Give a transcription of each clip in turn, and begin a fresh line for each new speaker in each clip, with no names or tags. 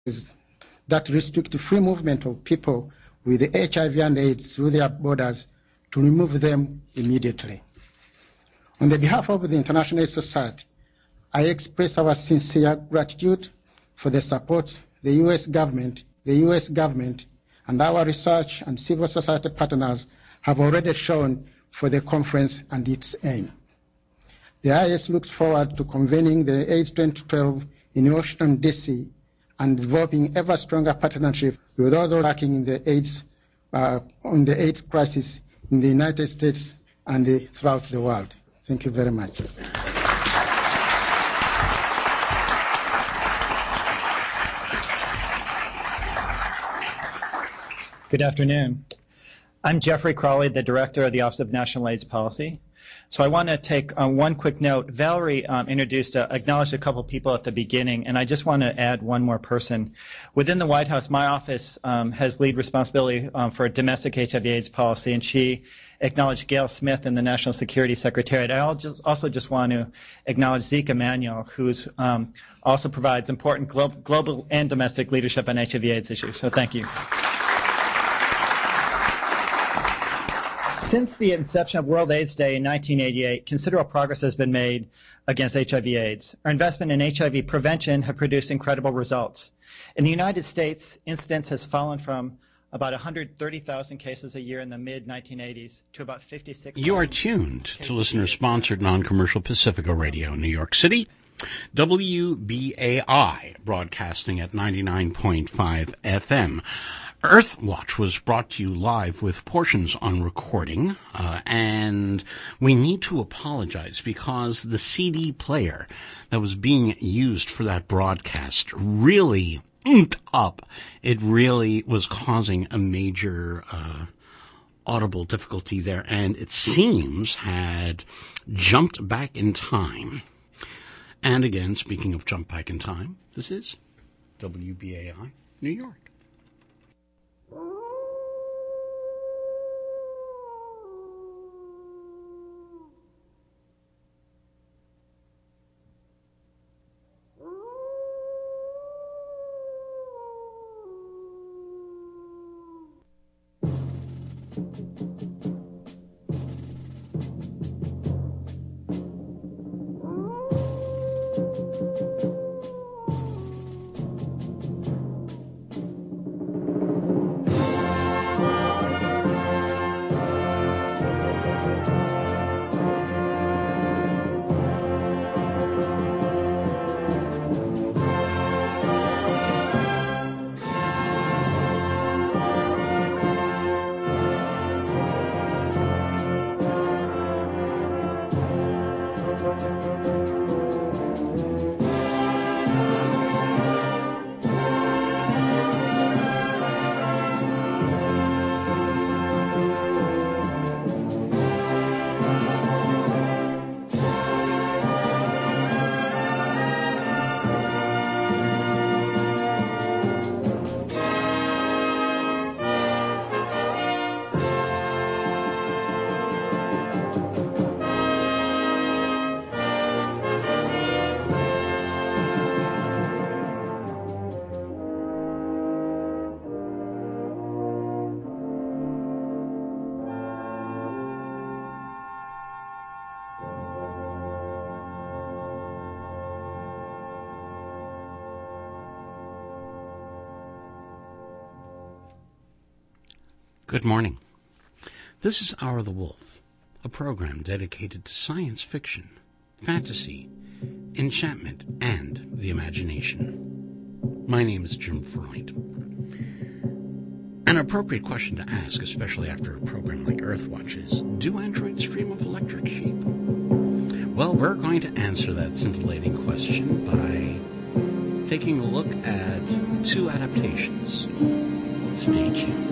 that restrict free movement of people with HIV and AIDS through their borders to remove them immediately. On the behalf of the International AIDS Society, I express our sincere gratitude for the support the U.S. government, and our research and civil society partners have already shown for the conference and its aim. The IS looks forward to convening the AIDS 2012 in Washington, D.C., and developing ever stronger partnership with all those working in the AIDS, on the AIDS crisis in the United States and throughout the world. Thank you very much.
Good afternoon. I'm Jeffrey Crawley, the Director of the Office of National AIDS Policy. So I want to take one quick note. Valerie acknowledged a couple people at the beginning, and I just want to add one more person. Within the White House, my office has lead responsibility for domestic HIV/AIDS policy, and she acknowledged Gail Smith in the National Security Secretariat. I also just want to acknowledge Zeke Emanuel, who also provides important global and domestic leadership on HIV/AIDS issues. So thank you. Since the inception of World AIDS Day in 1988, considerable progress has been made against HIV/AIDS. Our investment in HIV prevention have produced incredible results. In the United States, incidence has fallen from about 130,000 cases a year in the mid-1980s to about 56,000.
You are tuned to listener-sponsored non-commercial Pacifica Radio, New York City, WBAI, broadcasting at 99.5 FM. Earthwatch was brought to you live with portions on recording, and we need to apologize because the CD player that was being used for that broadcast really up. It really was causing a major audible difficulty there, and it seems had jumped back in time. And again, speaking of jump back in time, this is WBAI, New York. Good morning. This is Hour of the Wolf, a program dedicated to science fiction, fantasy, enchantment, and the imagination. My name is Jim Freund. An appropriate question to ask, especially after a program like Earthwatch, is, do androids dream of electric sheep? Well, we're going to answer that scintillating question by taking a look at two adaptations. Stay tuned.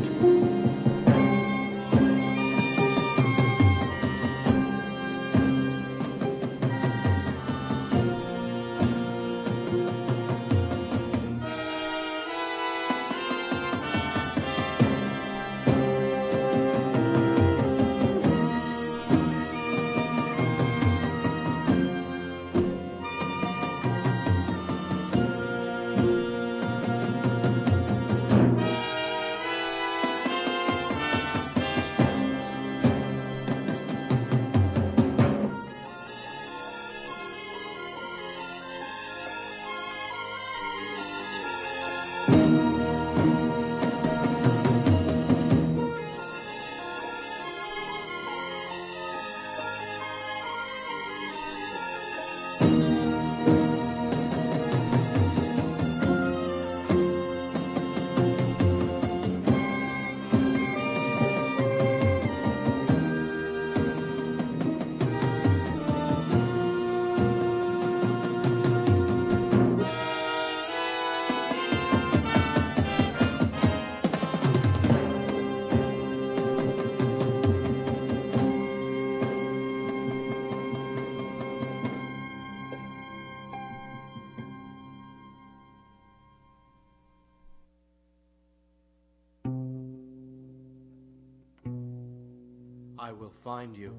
I will find you.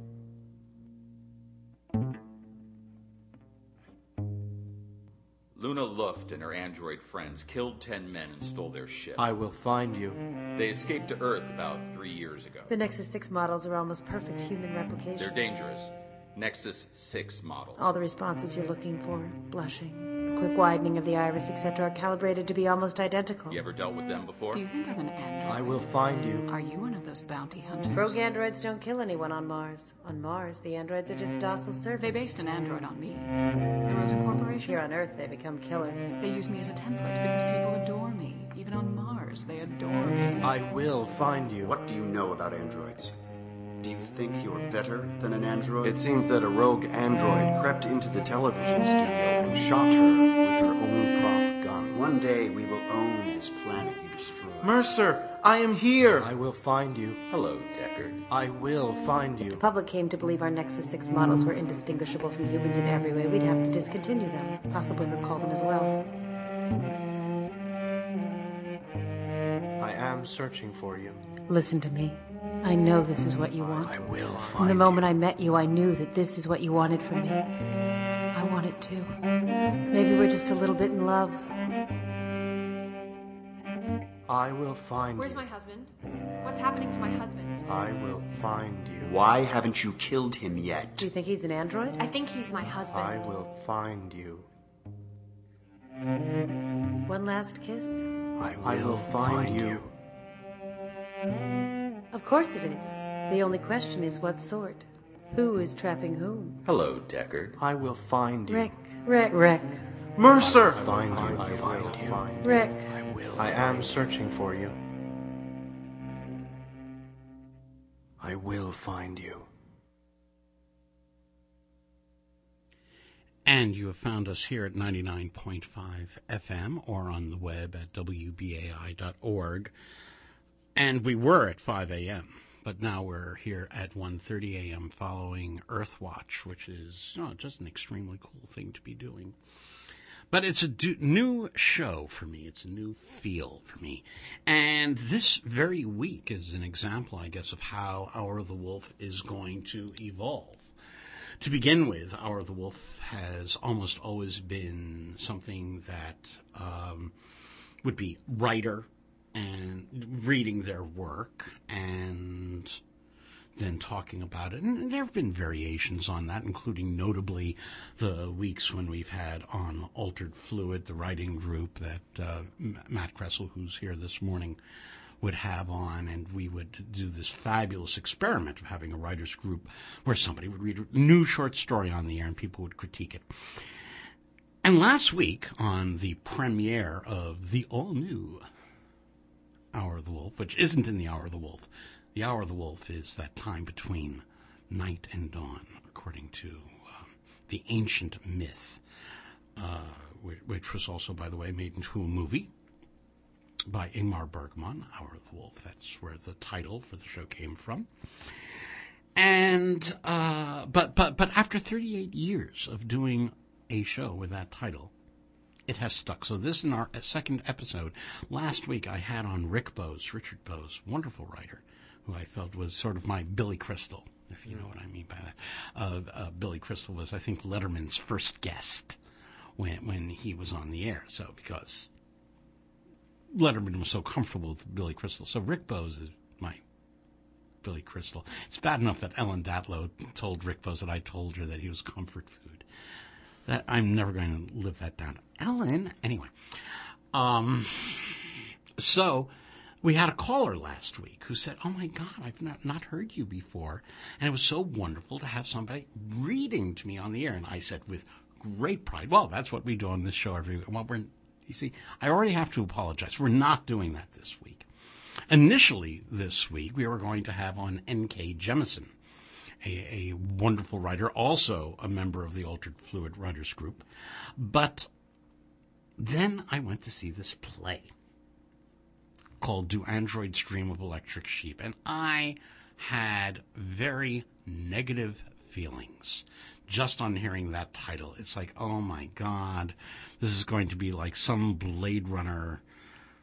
Luna Luft and her android friends killed 10 men and stole their ship.
I will find you.
They escaped to Earth about 3 years ago.
The Nexus 6 models are almost perfect human replications.
They're dangerous. Nexus 6 models.
All the responses you're looking for, blushing, the quick widening of the iris, etc., are calibrated to be almost identical.
You ever dealt with them before?
Do you think I'm an android?
I will find you.
Are you one of those bounty hunters?
Rogue androids don't kill anyone on Mars. On Mars, the androids are just docile servants.
They based an android on me. The Rosen Corporation?
Here on Earth, they become killers.
They use me as a template because people adore me. Even on Mars, they adore me.
I will find you.
What do you know about androids? Do you think you're better than an android?
It seems that a rogue android crept into the television studio and shot her with her own prop gun.
One day we will own this planet you destroyed.
Mercer, I am here!
I will find you.
Hello, Deckard.
I will find you.
If the public came to believe our Nexus 6 models were indistinguishable from humans in every way, we'd have to discontinue them, possibly recall them as well.
I am searching for you.
Listen to me. I know this is what you want.
I will
From
find
the
you.
moment I met you, I knew that this is what you wanted from me. I want it too. Maybe we're just a little bit in love.
I will find
Where's
you.
my husband? What's happening to my husband?
I will find you.
Why haven't you killed him yet?
Do you think he's an android?
I think he's my husband.
I will find you.
One last kiss?
I will find you.
Of course it is. The only question is what sort. Who is trapping whom?
Hello, Deckard.
I will find you.
Rick.
Mercer!
Find you. I find you.
Rick.
I am searching for you. I will find you.
And you have found us here at 99.5 FM or on the web at wbai.org. And we were at 5 a.m., but now we're here at 1:30 a.m. following Earthwatch, which is just an extremely cool thing to be doing. But it's a new show for me. It's a new feel for me. And this very week is an example, I guess, of how Hour of the Wolf is going to evolve. To begin with, Hour of the Wolf has almost always been something that would be writer and reading their work and then talking about it. And there have been variations on that, including notably the weeks when we've had on Altered Fluid, the writing group that Matt Kressel, who's here this morning, would have on, and we would do this fabulous experiment of having a writer's group where somebody would read a new short story on the air and people would critique it. And last week, on the premiere of the all-new Hour of the Wolf, which isn't in the Hour of the Wolf. The Hour of the Wolf is that time between night and dawn, according to the ancient myth, which was also, by the way, made into a movie by Ingmar Bergman, Hour of the Wolf. That's where the title for the show came from. And but after 38 years of doing a show with that title, it has stuck. So this is our second episode. Last week I had on Richard Bose, wonderful writer, who I felt was sort of my Billy Crystal, if you know what I mean by that. Billy Crystal was, I think, Letterman's first guest when he was on the air. So because Letterman was so comfortable with Billy Crystal. So Rick Bose is my Billy Crystal. It's bad enough that Ellen Datlow told Rick Bose that I told her that he was comfort food. That I'm never going to live that down. Ellen, anyway. So we had a caller last week who said, "Oh my God, I've not heard you before, and it was so wonderful to have somebody reading to me on the air." And I said with great pride, "Well, that's what we do on this show every week." Well, you see, I already have to apologize. We're not doing that this week. Initially this week, we were going to have on N.K. Jemisin, a wonderful writer, also a member of the Altered Fluid Writers Group. But then I went to see this play called Do Androids Dream of Electric Sheep? And I had very negative feelings just on hearing that title. It's like, oh my God, this is going to be like some Blade Runner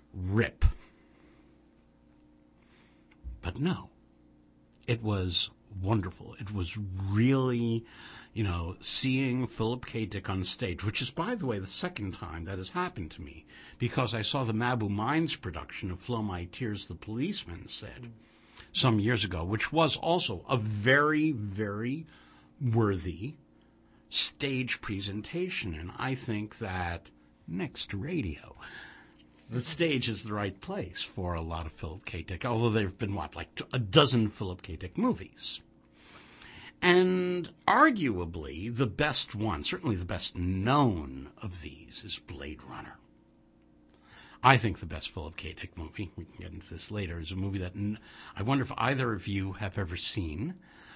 rip. But no, it was wonderful. It was really, seeing Philip K. Dick on stage, which is, by the way, the second time that has happened to me, because I saw the Mabou Mines production of Flow My Tears, the Policeman Said, some years ago, which was also a very, very worthy stage presentation. And I think that next to radio, the stage is the right place for a lot of Philip K. Dick, although there have been, like a dozen Philip K. Dick movies. And arguably the best one, certainly the best known of these, is Blade Runner. I think the best Philip K. Dick movie, we can get into this later, is a movie that I wonder if either of you have ever seen,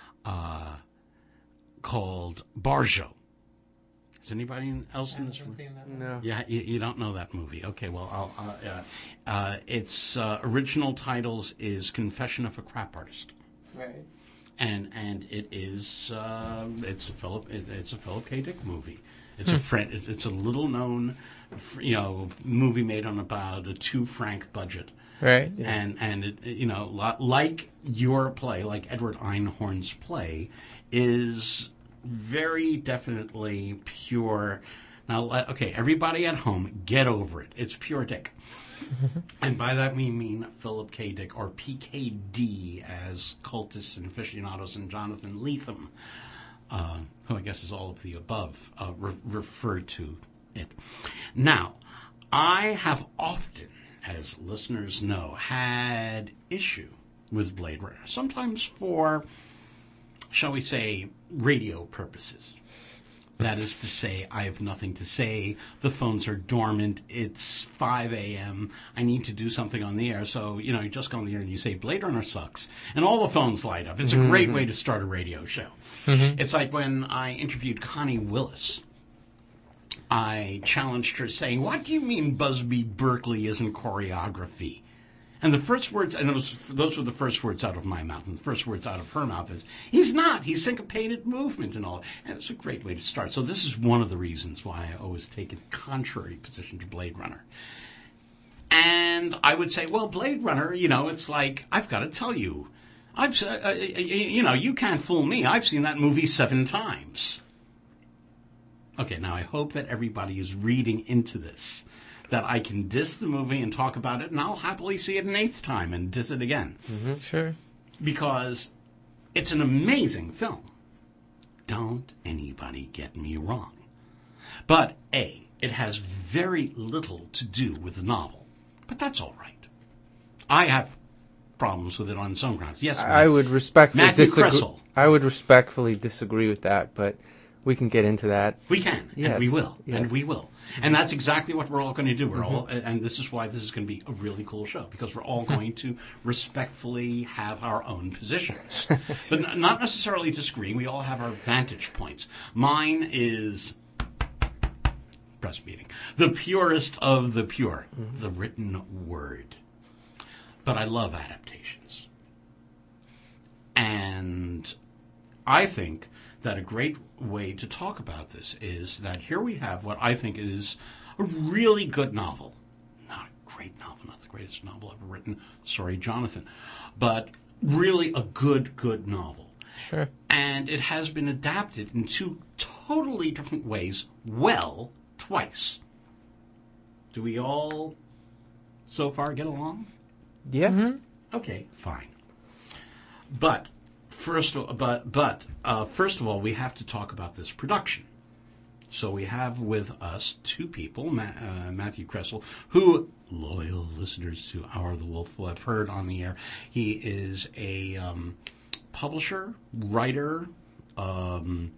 called Barjo. Is anybody else in this room?
No.
Yeah, you don't know that movie. Okay, well, its original titles is Confession of a Crap Artist.
Right.
And it is it's a Philip K. Dick movie. It's a little known, movie made on about a 2 franc budget.
Right. Yeah.
And it, like your play, like Edward Einhorn's play, is very definitely pure. Now, okay, everybody at home, get over it. It's pure Dick. And by that we mean Philip K. Dick, or PKD, as cultists and aficionados and Jonathan Lethem, who I guess is all of the above, refer to it. Now, I have often, as listeners know, had issue with Blade Runner, sometimes for, shall we say, radio purposes. That is to say, I have nothing to say. The phones are dormant. It's 5 a.m. I need to do something on the air. So, you just go on the air and you say, Blade Runner sucks. And all the phones light up. It's a great way to start a radio show. Mm-hmm. It's like when I interviewed Connie Willis. I challenged her saying, what do you mean Busby Berkeley isn't choreography? And the first words, and those were the first words out of my mouth, and the first words out of her mouth is, he's not, he's syncopated movement and all. And it's a great way to start. So this is one of the reasons why I always take a contrary position to Blade Runner. And I would say, well, Blade Runner, it's like, I've got to tell you, you can't fool me. I've seen that movie 7 times. Okay, now I hope that everybody is reading into this, that I can diss the movie and talk about it, and I'll happily see it an 8th time and diss it again.
Mm-hmm, sure.
Because it's an amazing film. Don't anybody get me wrong. But, A, it has very little to do with the novel. But that's all right. I have problems with it on some grounds. Yes,
I would respectfully
Kressel.
I would respectfully disagree with that, but we can get into that.
We can,
yes.
And we will,
yes.
and we will. And that's exactly what we're all going to do. We're all, and this is why this is going to be a really cool show, because we're all going to respectfully have our own positions. But not necessarily disagreeing. We all have our vantage points. Mine is breastfeeding. The purest of the pure, the written word. But I love adaptations. And I think that a great way to talk about this is that here we have what I think is a really good novel. Not a great novel, not the greatest novel ever written. Sorry, Jonathan. But really a good novel.
Sure.
And it has been adapted in 2 totally different ways, well, twice. Do we all so far get along?
Yeah. Mm-hmm.
Okay, fine. But first of all, we have to talk about this production. So we have with us 2 people, Matthew Kressel, who loyal listeners to Hour of the Wolf will have heard on the air. He is a publisher, writer, bon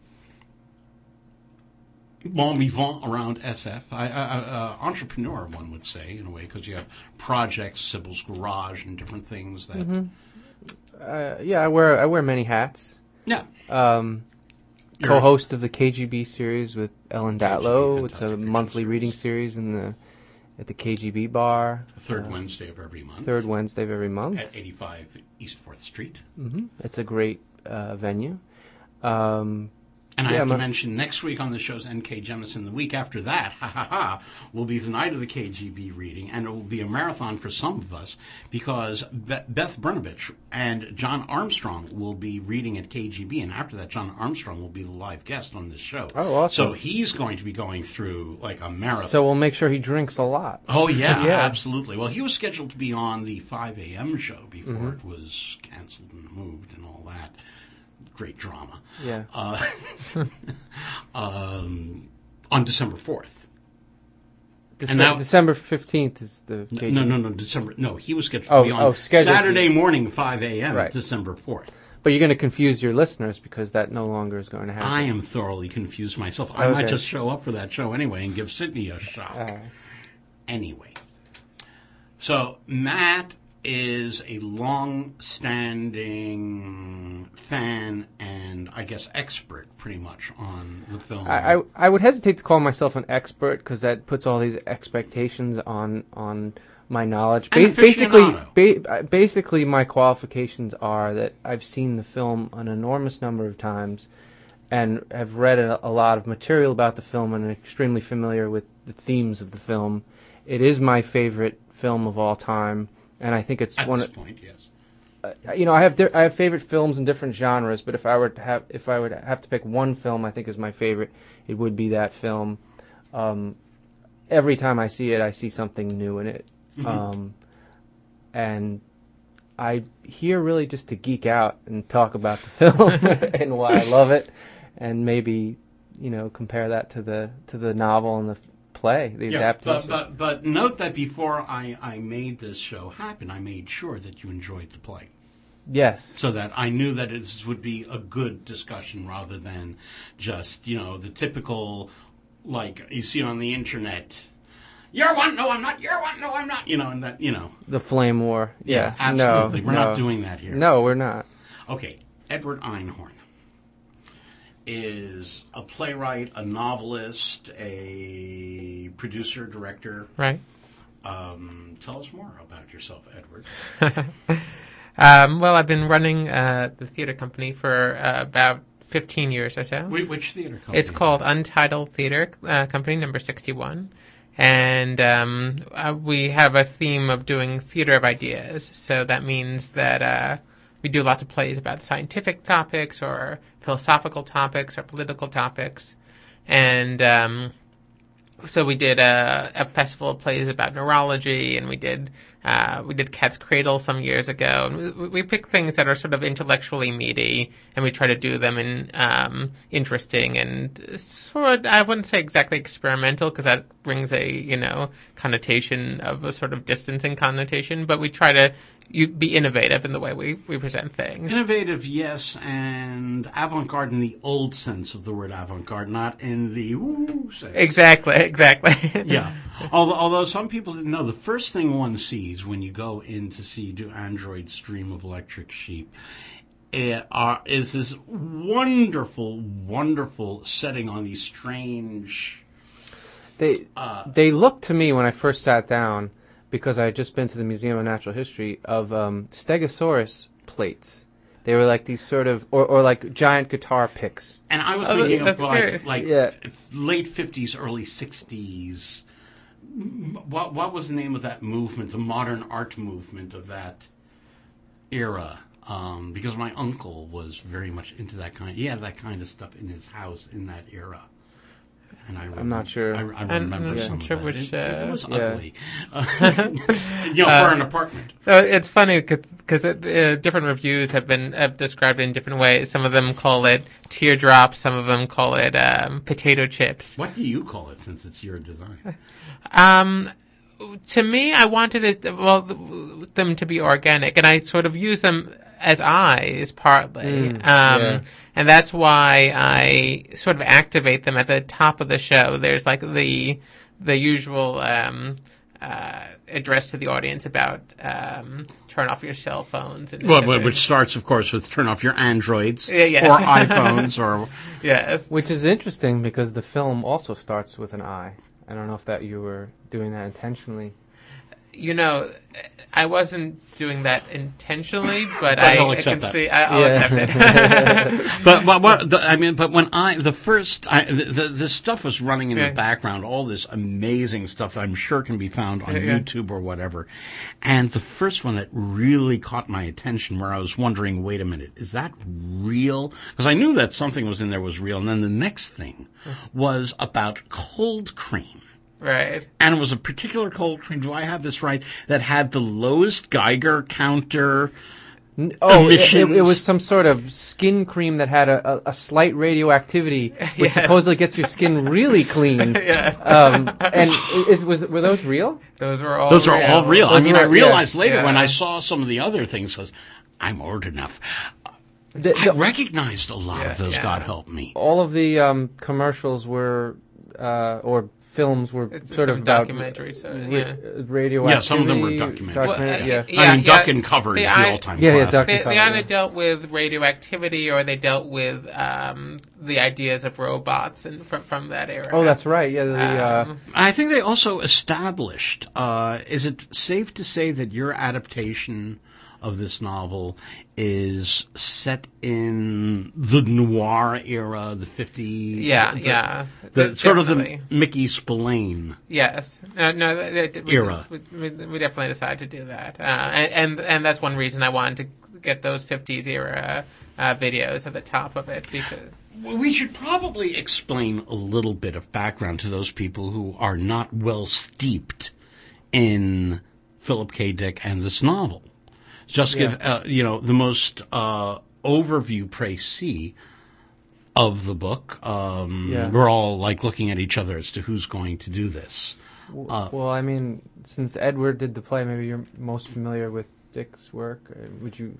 vivant around SF, entrepreneur, one would say, in a way, because you have projects, Sybil's Garage, and different things that...
Mm-hmm. I wear many hats.
Yeah.
Co-host of the KGB series with Ellen Datlow. It's a monthly reading series at the KGB bar.
Third Wednesday of every month.
Third Wednesday of every month.
At 85 East 4th Street.
Mm-hmm. It's a great venue.
And I have to mention, next week on the show's N.K. Jemisin. The week after that, will be the night of the KGB reading, and it will be a marathon for some of us, because Beth Brnovich and John Armstrong will be reading at KGB, and after that, John Armstrong will be the live guest on this show.
Oh, awesome.
So he's going to be going through, like, a marathon.
So we'll make sure he drinks a lot.
Oh, yeah, absolutely. Well, he was scheduled to be on the 5 a.m. show before it was canceled and moved and all that. Great drama.
Yeah.
On December 4th.
December 15th is the
KGB. No, he was scheduled to be on Saturday morning, 5 a.m., December 4th.
But you're going to confuse your listeners because that no longer is going to happen.
I am thoroughly confused myself. I might just show up for that show anyway and give Sydney a shot. Anyway. So, Matt is a long-standing fan and, I guess, expert, pretty much, on the film.
I would hesitate to call myself an expert because that puts all these expectations on my knowledge. Basically, my qualifications are that I've seen the film an enormous number of times and have read a lot of material about the film and am extremely familiar with the themes of the film. It is my favorite film of all time. And I think it's
at this point, yes.
I have favorite films in different genres, but if I would have to pick one film I think is my favorite, it would be that film. Every time I see it, I see something new in it, and I'm here really just to geek out and talk about the film and why I love it, and maybe compare that to the novel and the play, the adaptation.
But note that before I made this show happen, I made sure that you enjoyed the play.
Yes.
So that I knew that this would be a good discussion rather than just, the typical, like you see on the internet, you're one, no I'm not, you're one, no I'm not, and that,
The flame war.
Yeah, absolutely. We're not doing that here.
No, we're not.
Okay, Edward Einhorn is a playwright, a novelist, a producer, director.
Right.
Tell us more about yourself, Edward.
Well, I've been running the theater company for about 15 years or so.
Which theater company?
It's called Untitled Theater Company, number 61. And we have a theme of doing theater of ideas. So that means that we do lots of plays about scientific topics or philosophical topics or political topics. And so we did a festival of plays about neurology, and we did Cat's Cradle some years ago. And we pick things that are sort of intellectually meaty, and we try to do them in interesting and sort of, I wouldn't say exactly experimental, because that brings a connotation of a sort of distancing connotation, but we try to be innovative in the way we present things.
Innovative, yes, and avant-garde in the old sense of the word avant-garde, not in the woo sense.
Exactly.
Yeah. Although some people didn't know, the first thing one sees when you go in to see Do Androids Dream of Electric Sheep is this wonderful, wonderful setting on these strange...
They looked to me when I first sat down, because I had just been to the Museum of Natural History, of Stegosaurus plates. They were like these sort of, or like giant guitar picks.
And I was thinking of late 50s, early 60s. What was the name of that movement, the modern art movement of that era? Because my uncle was very much into that kind. He had that kind of stuff in his house in that era. And I'm not sure. I remember some of that.
Which,
it was ugly. For an apartment.
It's funny because different reviews have described it in different ways. Some of them call it teardrops. Some of them call it potato chips.
What do you call it, since it's your design?
To me, I wanted them to be organic, and I sort of use them as eyes partly. And that's why I sort of activate them at the top of the show. There's like the usual address to the audience about turn off your cell phones.
Which starts, of course, with turn off your Androids or iPhones.
Yes.
Which is interesting because the film also starts with an eye. I don't know if you were doing that intentionally.
I wasn't doing that intentionally, but
I'll
I
accept
can
that.
see. I'll accept it.
But when this stuff was running in the background, all this amazing stuff that I'm sure can be found on YouTube or whatever, and the first one that really caught my attention, where I was wondering, wait a minute, is that real? Because I knew that something was in there was real, and then the next thing was about cold cream.
Right.
And it was a particular cold cream, do I have this right, that had the lowest Geiger counter emissions.
It was some sort of skin cream that had a slight radioactivity, which supposedly gets your skin really clean. Were those real?
Those are all
real. I realized later when I
saw
saw some of the other things, because I'm old enough, I recognized a lot of those, God help me.
All of the commercials were, or films were sort of about
documentaries.
Radioactivity.
Yeah, some of them were documentaries. Duck and Cover is the all-time classic.
Duck and Cover.
They either dealt with radioactivity or they dealt with the ideas of robots and from that era.
Oh, that's right. Yeah.
I think they also established, is it safe to say that your adaptation of this novel is set in the noir era, the 50s? The sort of the Mickey Spillane.
Yes.
Era.
We definitely decided to do that. And that's one reason I wanted to get those 50s era videos at the top of it. Because
we should probably explain a little bit of background to those people who are not well steeped in Philip K. Dick and this novel. Just give the most overview précis of the book. We're all like looking at each other as to who's going to do this.
Well, I mean, since Edward did the play, maybe you're most familiar with Dick's work. Would you?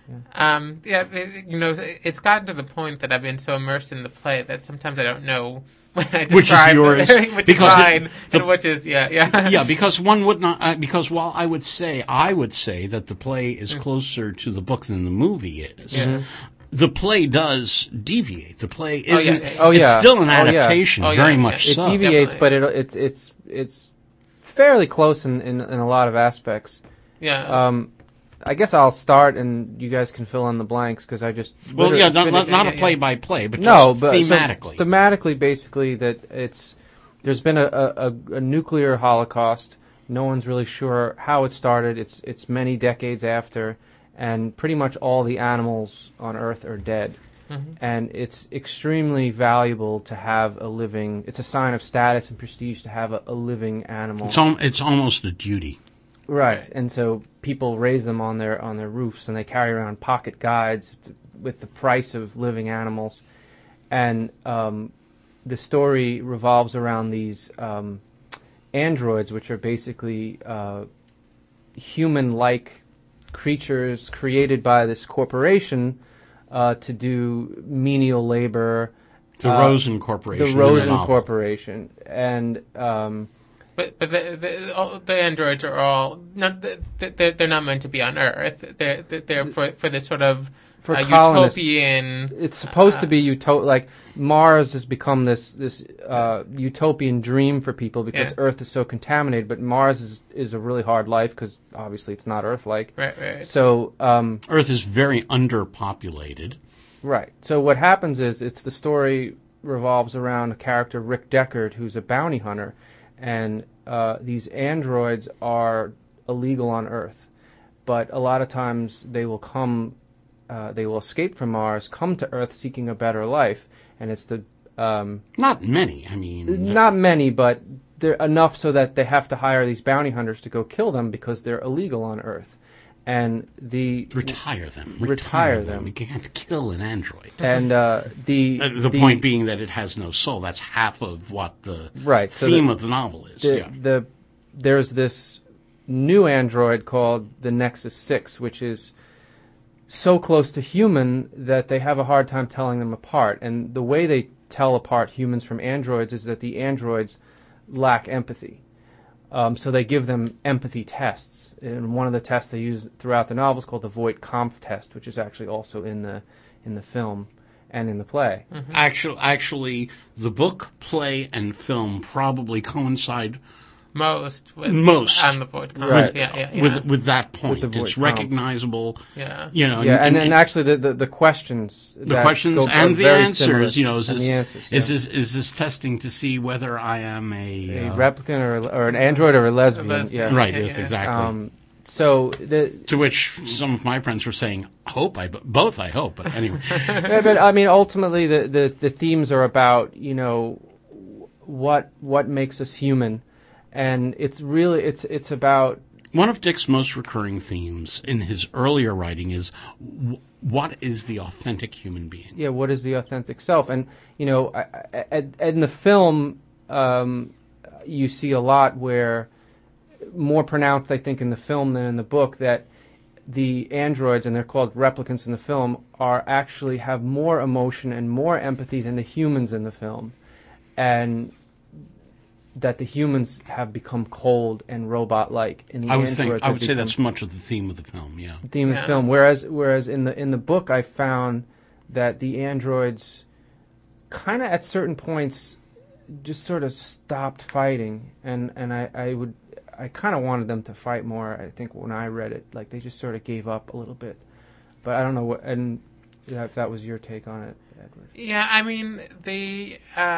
It's gotten to the point that I've been so immersed in the play that sometimes I don't know when I
which is yours,
which is mine, and which is
because one would not because while I would say that the play is closer to the book than the movie is.
Yeah.
The play does deviate. The play isn't. It's still an adaptation, very much so.
It deviates, but it's fairly close in a lot of aspects.
Yeah.
I guess I'll start, and you guys can fill in the blanks because I just
not a play-by-play, but thematically.
So thematically, basically, that there's been a nuclear holocaust. No one's really sure how it started. It's many decades after, and pretty much all the animals on Earth are dead. Mm-hmm. And it's extremely valuable to have a living. It's a sign of status and prestige to have a living animal.
It's almost a duty.
Right, and so people raise them on their roofs, and they carry around pocket guides with the price of living animals, and the story revolves around these androids, which are basically human-like creatures created by this corporation to do menial labor.
The Rosen Corporation.
The Rosen Corporation, and.
But the androids are all they're not meant to be on Earth. They're for this sort of utopian.
It's supposed to be like Mars has become this utopian dream for people because Earth is so contaminated. But Mars is a really hard life because obviously it's not Earth-like.
Right.
So
Earth is very underpopulated.
Right. So what happens is the story revolves around a character, Rick Deckard, who's a bounty hunter. And these androids are illegal on Earth, but a lot of times they will escape from Mars, come to Earth seeking a better life, and it's the
not many. I mean,
not many, but they're enough so that they have to hire these bounty hunters to go kill them because they're illegal on Earth, and
retire them. You can't kill an android.
And the
point being that it has no soul. That's half of what the theme of the novel is.
There's this new android called the Nexus 6, which is so close to human that they have a hard time telling them apart. And the way they tell apart humans from androids is that the androids lack empathy. So they give them empathy tests. And one of the tests they use throughout the novel is called the Voight-Kampff test, which is actually also in the film and in the play.
Mm-hmm. Actually, the book, play, and film probably coincide
most
on
the Voight Comet.
Right.
Yeah.
With that point,
with
it's recognizable.
Yeah.
You know,
and actually the questions.
The questions and the answers. You know, is
this
testing to see whether I am a
replicant or an android or a lesbian? Yeah.
Right. Yes. Exactly.
To
which some of my friends were saying, both. I hope, but anyway.
But I mean, ultimately, the themes are about, you know, what makes us human, and it's about
one of Dick's most recurring themes in his earlier writing is what is the authentic human being?
Yeah, what is the authentic self? And you know, in the film, you see a lot where. More pronounced, I think, in the film than in the book, that the androids, and they're called replicants in the film, actually have more emotion and more empathy than the humans in the film, and that the humans have become cold and robot-like, and the androids.
I would say that's much of the theme of the film. Yeah,
theme of the film. Whereas in the book, I found that the androids, kind of at certain points, just sort of stopped fighting, and I kind of wanted them to fight more. I think when I read it, like they just sort of gave up a little bit. But I don't know if that was your take on it, Edward.
Yeah, I mean the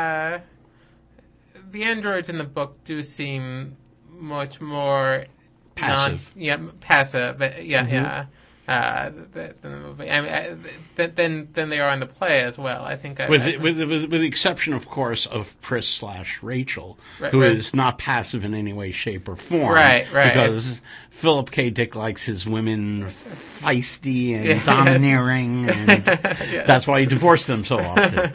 androids in the book do seem much more
passive.
Passive. Yeah. Than they are in the play as well. I think with
the exception, of course, of Pris/Rachel, who is not passive in any way, shape, or form.
Right.
Because Philip K. Dick likes his women feisty and domineering, and that's why he divorced them so often.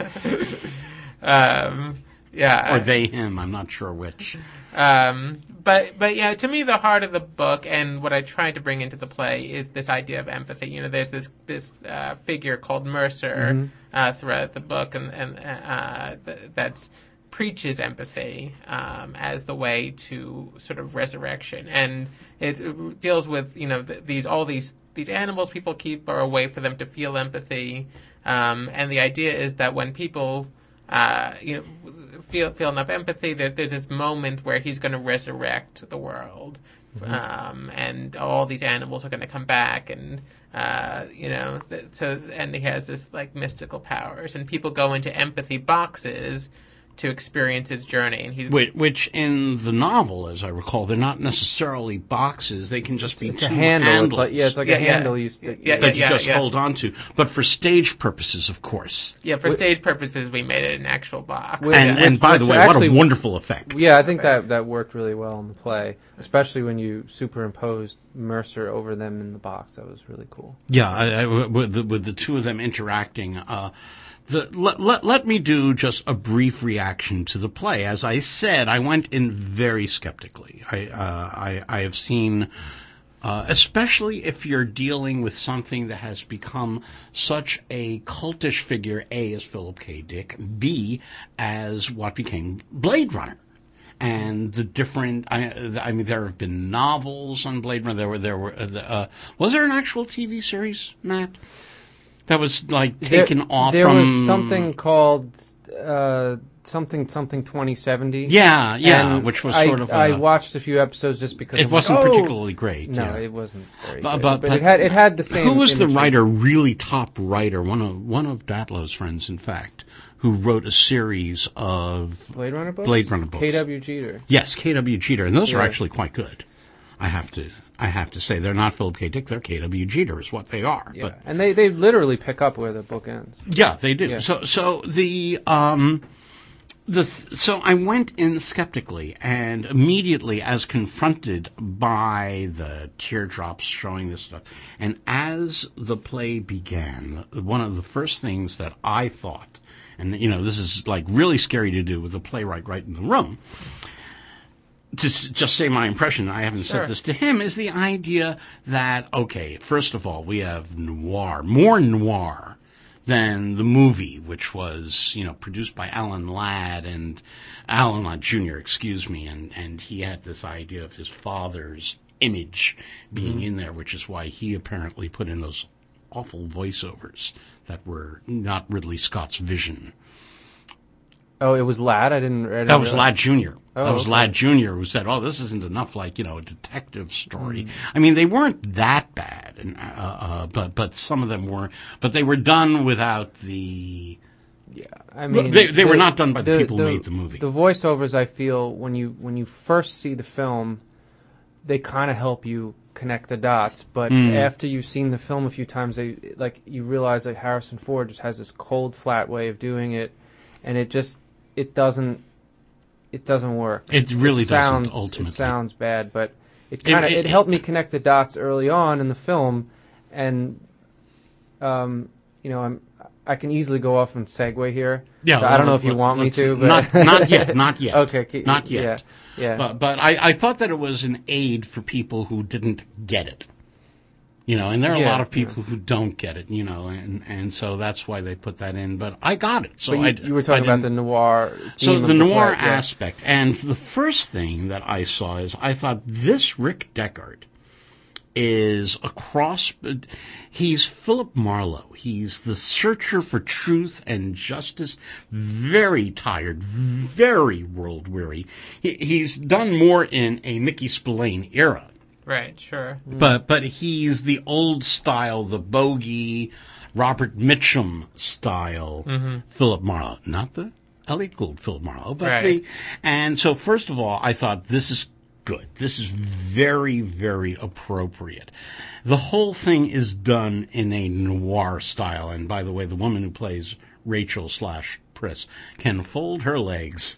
Or they him. I'm not sure which.
But yeah, to me, the heart of the book and what I tried to bring into the play is this idea of empathy. You know, there's this figure called Mercer throughout the book, and that preaches empathy as the way to sort of resurrection, and it deals with, you know, these animals people keep are a way for them to feel empathy, and the idea is that when people feel enough empathy, there's this moment where he's going to resurrect the world, and all these animals are going to come back, and and he has this like mystical powers, and people go into empathy boxes to experience his journey, and
which in the novel, as I recall, they're not necessarily boxes. They can just be two
handles.
handles.
It's like a handle you
just hold on to. But for stage purposes, of course.
Yeah, for stage purposes, we made it an actual box.
And by the way, what a wonderful effect.
Yeah, I think that worked really well in the play, especially when you superimposed Mercer over them in the box. That was really cool.
Yeah, with the two of them interacting. Let me do just a brief reaction to the play. As I said, I went in very skeptically. I have seen, especially if you're dealing with something that has become such a cultish figure, A, as Philip K. Dick, B, as what became Blade Runner. And the different, I mean, there have been novels on Blade Runner. There were. Was there an actual TV series, Matt? That was like taken off.
There was something called something 2070.
Yeah, which was sort of.
I watched a few episodes just because
it wasn't particularly great.
No, it wasn't very great. But it had the same.
Who was the writer? Really top writer. One of Datlow's friends, in fact, who wrote a series of
Blade Runner books. K.W. Jeter.
Yes, K.W. Jeter, and those are actually quite good. I have to say, they're not Philip K. Dick, they're K.W. Jeter is what they are.
Yeah. But, and they literally pick up where the book ends.
Yeah, they do. Yeah. So I went in skeptically, and immediately as confronted by the teardrops showing this stuff, and as the play began, one of the first things that I thought, and you know, this is like really scary to do with the playwright right in the room, to just say my impression, I haven't said this to him, is the idea that, okay, first of all, we have noir, more noir than the movie, which was, you know, produced by Alan Ladd Jr., and he had this idea of his father's image being in there, which is why he apparently put in those awful voiceovers that were not Ridley Scott's vision.
Oh, it was Ladd? I didn't
That was Ladd Jr. That was Ladd Jr. who said, "Oh, this isn't enough like a detective story." I mean, they weren't that bad, and but some of them were. But they were done without the.
Yeah, I mean,
they were not done by the people who made the movie.
The voiceovers, I feel, when you first see the film, they kind of help you connect the dots. But after you've seen the film a few times, you realize that Harrison Ford just has this cold, flat way of doing it, and it doesn't work.
It really doesn't. Ultimately,
it sounds bad, but it helped me connect the dots early on in the film, and I can easily go off and segue here.
Yeah,
I don't know if you want me to, but
not yet.
Okay,
not yet.
Yeah.
But I thought that it was an aid for people who didn't get it. And there are a lot of people who don't get it, and so that's why they put that in. But I got it. So
you were talking about the noir theme.
So the noir aspect. And the first thing that I saw is I thought this Rick Deckard is he's Philip Marlowe. He's the searcher for truth and justice, very tired, very world-weary. He's done more in a Mickey Spillane era.
Right, sure.
But he's the old style, the bogey, Robert Mitchum style Philip Marlowe, not the Elliot Gould Philip Marlowe. But and so first of all, I thought this is good. This is very, very appropriate. The whole thing is done in a noir style, and by the way, the woman who plays Rachel / Pris can fold her legs.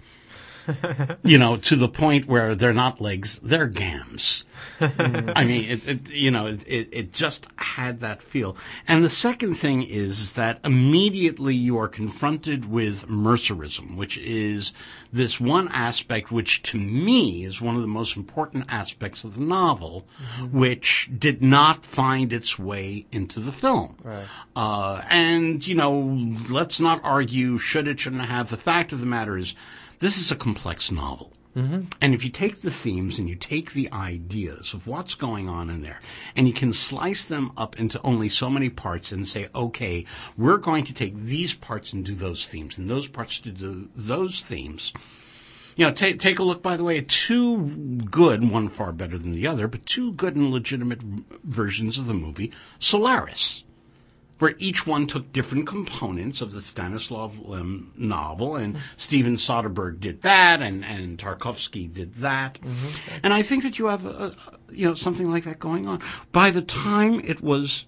To the point where they're not legs, they're gams. I mean, it just had that feel. And the second thing is that immediately you are confronted with mercerism, which is this one aspect which to me is one of the most important aspects of the novel, which did not find its way into the film.
Right.
And, let's not argue should it, shouldn't have. The fact of the matter is, this is a complex novel. And if you take the themes and you take the ideas of what's going on in there, and you can slice them up into only so many parts and say, okay, we're going to take these parts and do those themes, and those parts to do those themes. Take a look, by the way, at two good, one far better than the other, but two good and legitimate versions of the movie Solaris, where each one took different components of the Stanislav Lem novel, and Steven Soderbergh did that, and Tarkovsky did that. And I think that you have something like that going on. By the time it was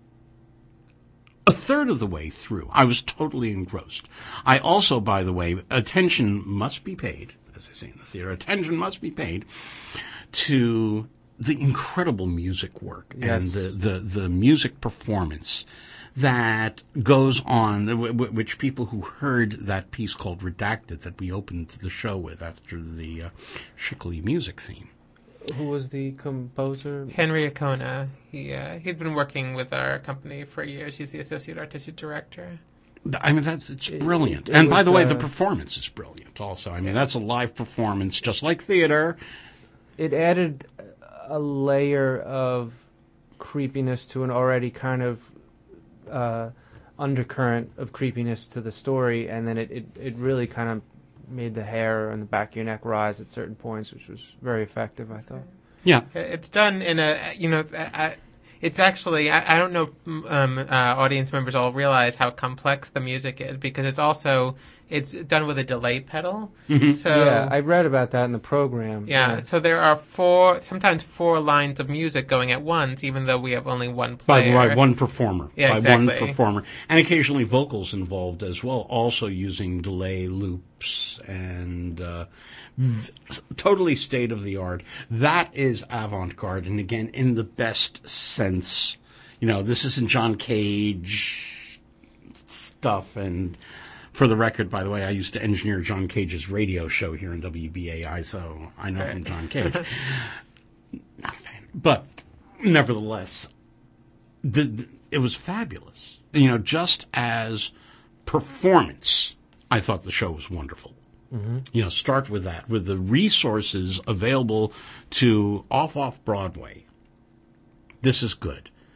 a third of the way through, I was totally engrossed. I also, by the way, attention must be paid, as I say in the theater, attention must be paid to the incredible music work and the music performance that goes on, which people who heard that piece called Redacted that we opened the show with after the Shickley music theme.
Who was the composer?
Henry Acona. He'd been working with our company for years. He's the associate artistic director.
I mean, it's brilliant. And by the way, the performance is brilliant also. I mean, that's a live performance, just like theater.
It added a layer of creepiness to an already kind of undercurrent of creepiness to the story, and then it really kind of made the hair on the back of your neck rise at certain points, which was very effective, I thought.
Yeah.
It's done in it's actually, I don't know audience members all realize how complex the music is, because it's done with a delay pedal. So
yeah, I read about that in the program.
Yeah, so there are sometimes four lines of music going at once, even though we have only one player.
By one performer.
Yeah, exactly.
One performer. And occasionally vocals involved as well, also using delay loops and totally state-of-the-art. That is avant-garde, and again, in the best sense. This isn't John Cage stuff, and for the record, by the way, I used to engineer John Cage's radio show here in WBAI, so I know from John Cage. Not a fan. But nevertheless, it was fabulous. Just as performance, I thought the show was wonderful. Start with that, with the resources available to off Broadway. This is good.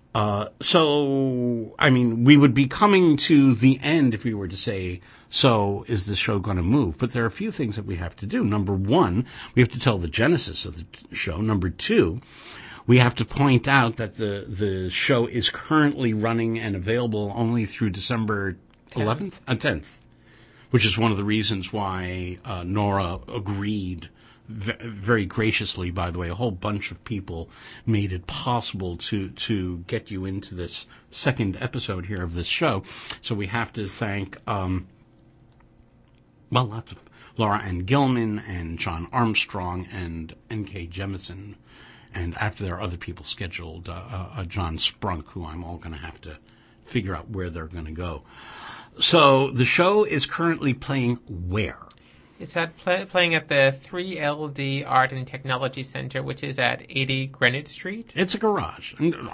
So, I mean, we would be coming to the end if we were to say, so is the show going to move? But there are a few things that we have to do. Number one, we have to tell the genesis of the show. Number two, we have to point out that the show is currently running and available only through December 10th, which is one of the reasons why Nora agreed very graciously. By the way, a whole bunch of people made it possible to get you into this second episode here of this show. So we have to thank, lots of Laura Ann Gilman and John Armstrong and N.K. Jemisin. And after there are other people scheduled, John Sprunk, who I'm all going to have to figure out where they're going to go. So the show is currently playing where?
It's playing at the 3LD Art and Technology Center, which is at 80 Greenwich Street.
It's a garage.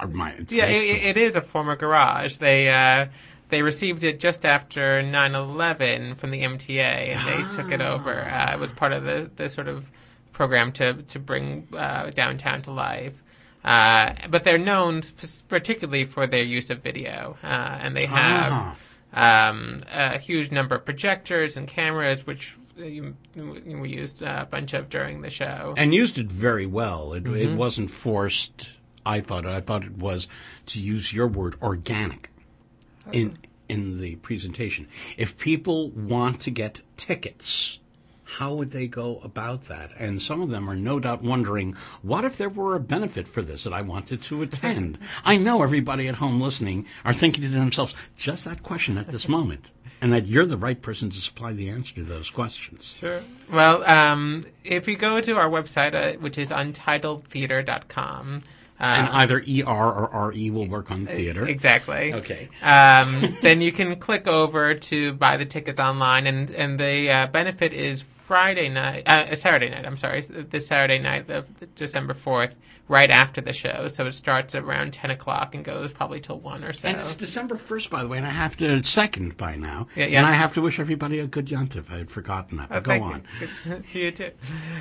It is a former garage. They received it just after 9/11 from the MTA, and they took it over. It was part of the sort of program to bring downtown to life. But they're known particularly for their use of video, and they have a huge number of projectors and cameras, which we used a bunch of during the show.
And used it very well. It wasn't forced, I thought. I thought it was, to use your word, organic in the presentation. If people want to get tickets, how would they go about that? And some of them are no doubt wondering, what if there were a benefit for this that I wanted to attend? I know everybody at home listening are thinking to themselves, just that question at this moment. And that you're the right person to supply the answer to those questions.
Sure. Well, if you go to our website, which is untitledtheater.com.
And either ER or RE will work on theater.
Exactly.
Okay.
Then you can click over to buy the tickets online, and the benefit is Saturday night, this Saturday night of December 4th, right after the show. So it starts around 10 o'clock and goes probably till 1 or so.
And it's December 1st, by the way, and I have to second by now.
Yeah.
And I have to wish everybody a good Yontif. I had forgotten that, but go on.
To you too.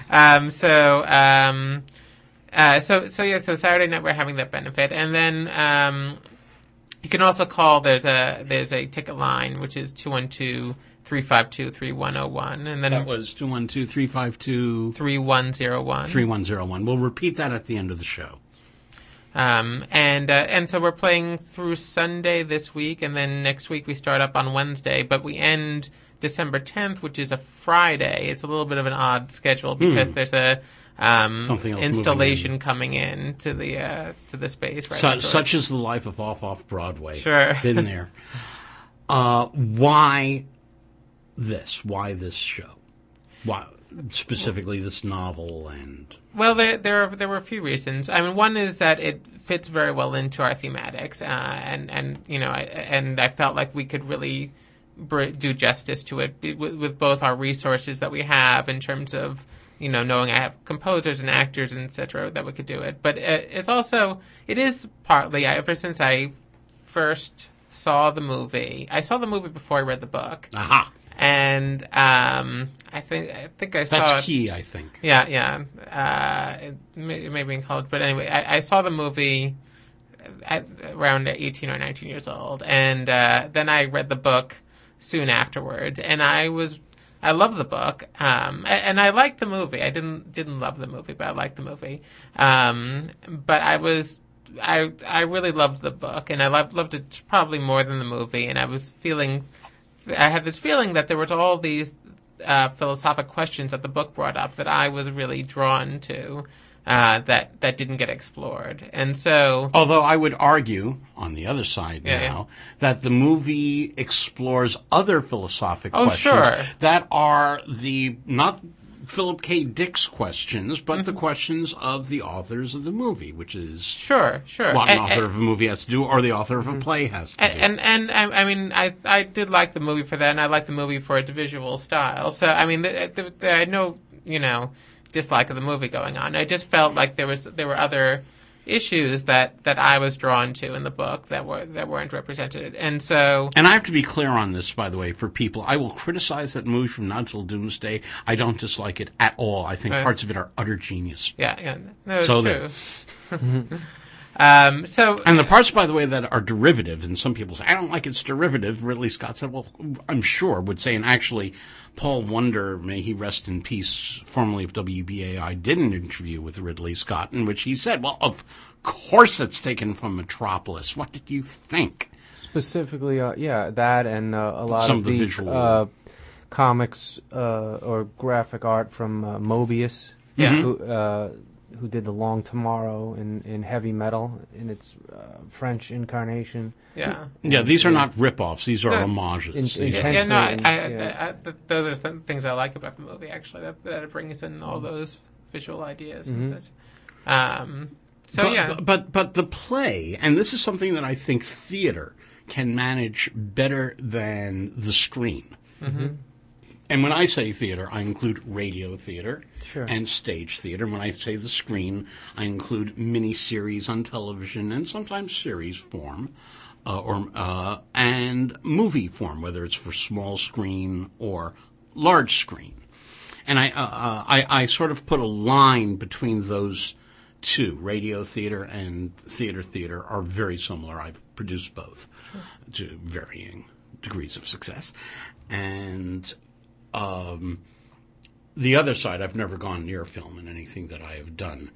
So Saturday night we're having that benefit, and then you can also call. There's a ticket line which is 212-352-3101, and then
that was 212-352-3101. 3101. We'll repeat that at the end of the show.
And so we're playing through Sunday this week, and then next week we start up on Wednesday, but we end December 10th, which is a Friday. It's a little bit of an odd schedule because there's a installation coming in to the space. Right
such is the life of off Broadway.
Sure.
Been there. Why this? Why this show? Why specifically this novel? And
well, there were a few reasons. I mean, one is that it fits very well into our thematics, and I felt like we could really do justice to it with both our resources that we have in terms of, knowing I have composers and actors and et cetera that we could do it. But it is partly, ever since I first saw the movie. I saw the movie before I read the book.
Aha.
And I think I saw
that's key, I think.
Yeah. Maybe in college, but anyway, I saw the movie at around 18 or 19 years old, and then I read the book soon afterwards, and I loved the book, and I liked the movie. I didn't love the movie, but I liked the movie. But I really loved the book, and I loved it probably more than the movie. And I had this feeling that there was all these philosophical questions that the book brought up that I was really drawn to. That didn't get explored. And so,
although I would argue on the other side that the movie explores other philosophical questions that are not Philip K. Dick's questions, but the questions of the authors of the movie, which is
sure
what an author of a movie has to do, or the author of a play has to do.
And I mean, I did like the movie for that, and I like the movie for its visual style. So I mean, I know dislike of the movie going on. I just felt like there were other issues that I was drawn to in the book that weren't represented, and so. And
I have to be clear on this, by the way, for people. I will criticize that movie from Now Till Doomsday. I don't dislike it at all. I think parts of it are utter genius.
Yeah, no, it's true. And
the parts, by the way, that are derivative, and some people say, I don't like it's derivative, Ridley Scott said, well, I'm sure, would say, and actually, Paul Wonder, may he rest in peace, formerly of WBAI, did an interview with Ridley Scott in which he said, well, of course it's taken from Metropolis. What did you think?
Specifically, that and a lot
Some
of
of the visual
comics or graphic art from Mobius, who did The Long Tomorrow in Heavy Metal in its French incarnation.
Yeah.
Yeah, these are not rip-offs. These are homages.
Those are some things I like about the movie, actually, that it brings in all those visual ideas and such.
But the play, and this is something that I think theater can manage better than the screen.
Mm-hmm.
And when I say theater, I include radio theater
Sure.
and stage theater. When I say the screen, I include miniseries on television and sometimes series form, and movie form, whether it's for small screen or large screen. And I sort of put a line between those two. Radio theater and theater are very similar. I've produced both to varying degrees of success. And the other side, I've never gone near film in anything that I have done.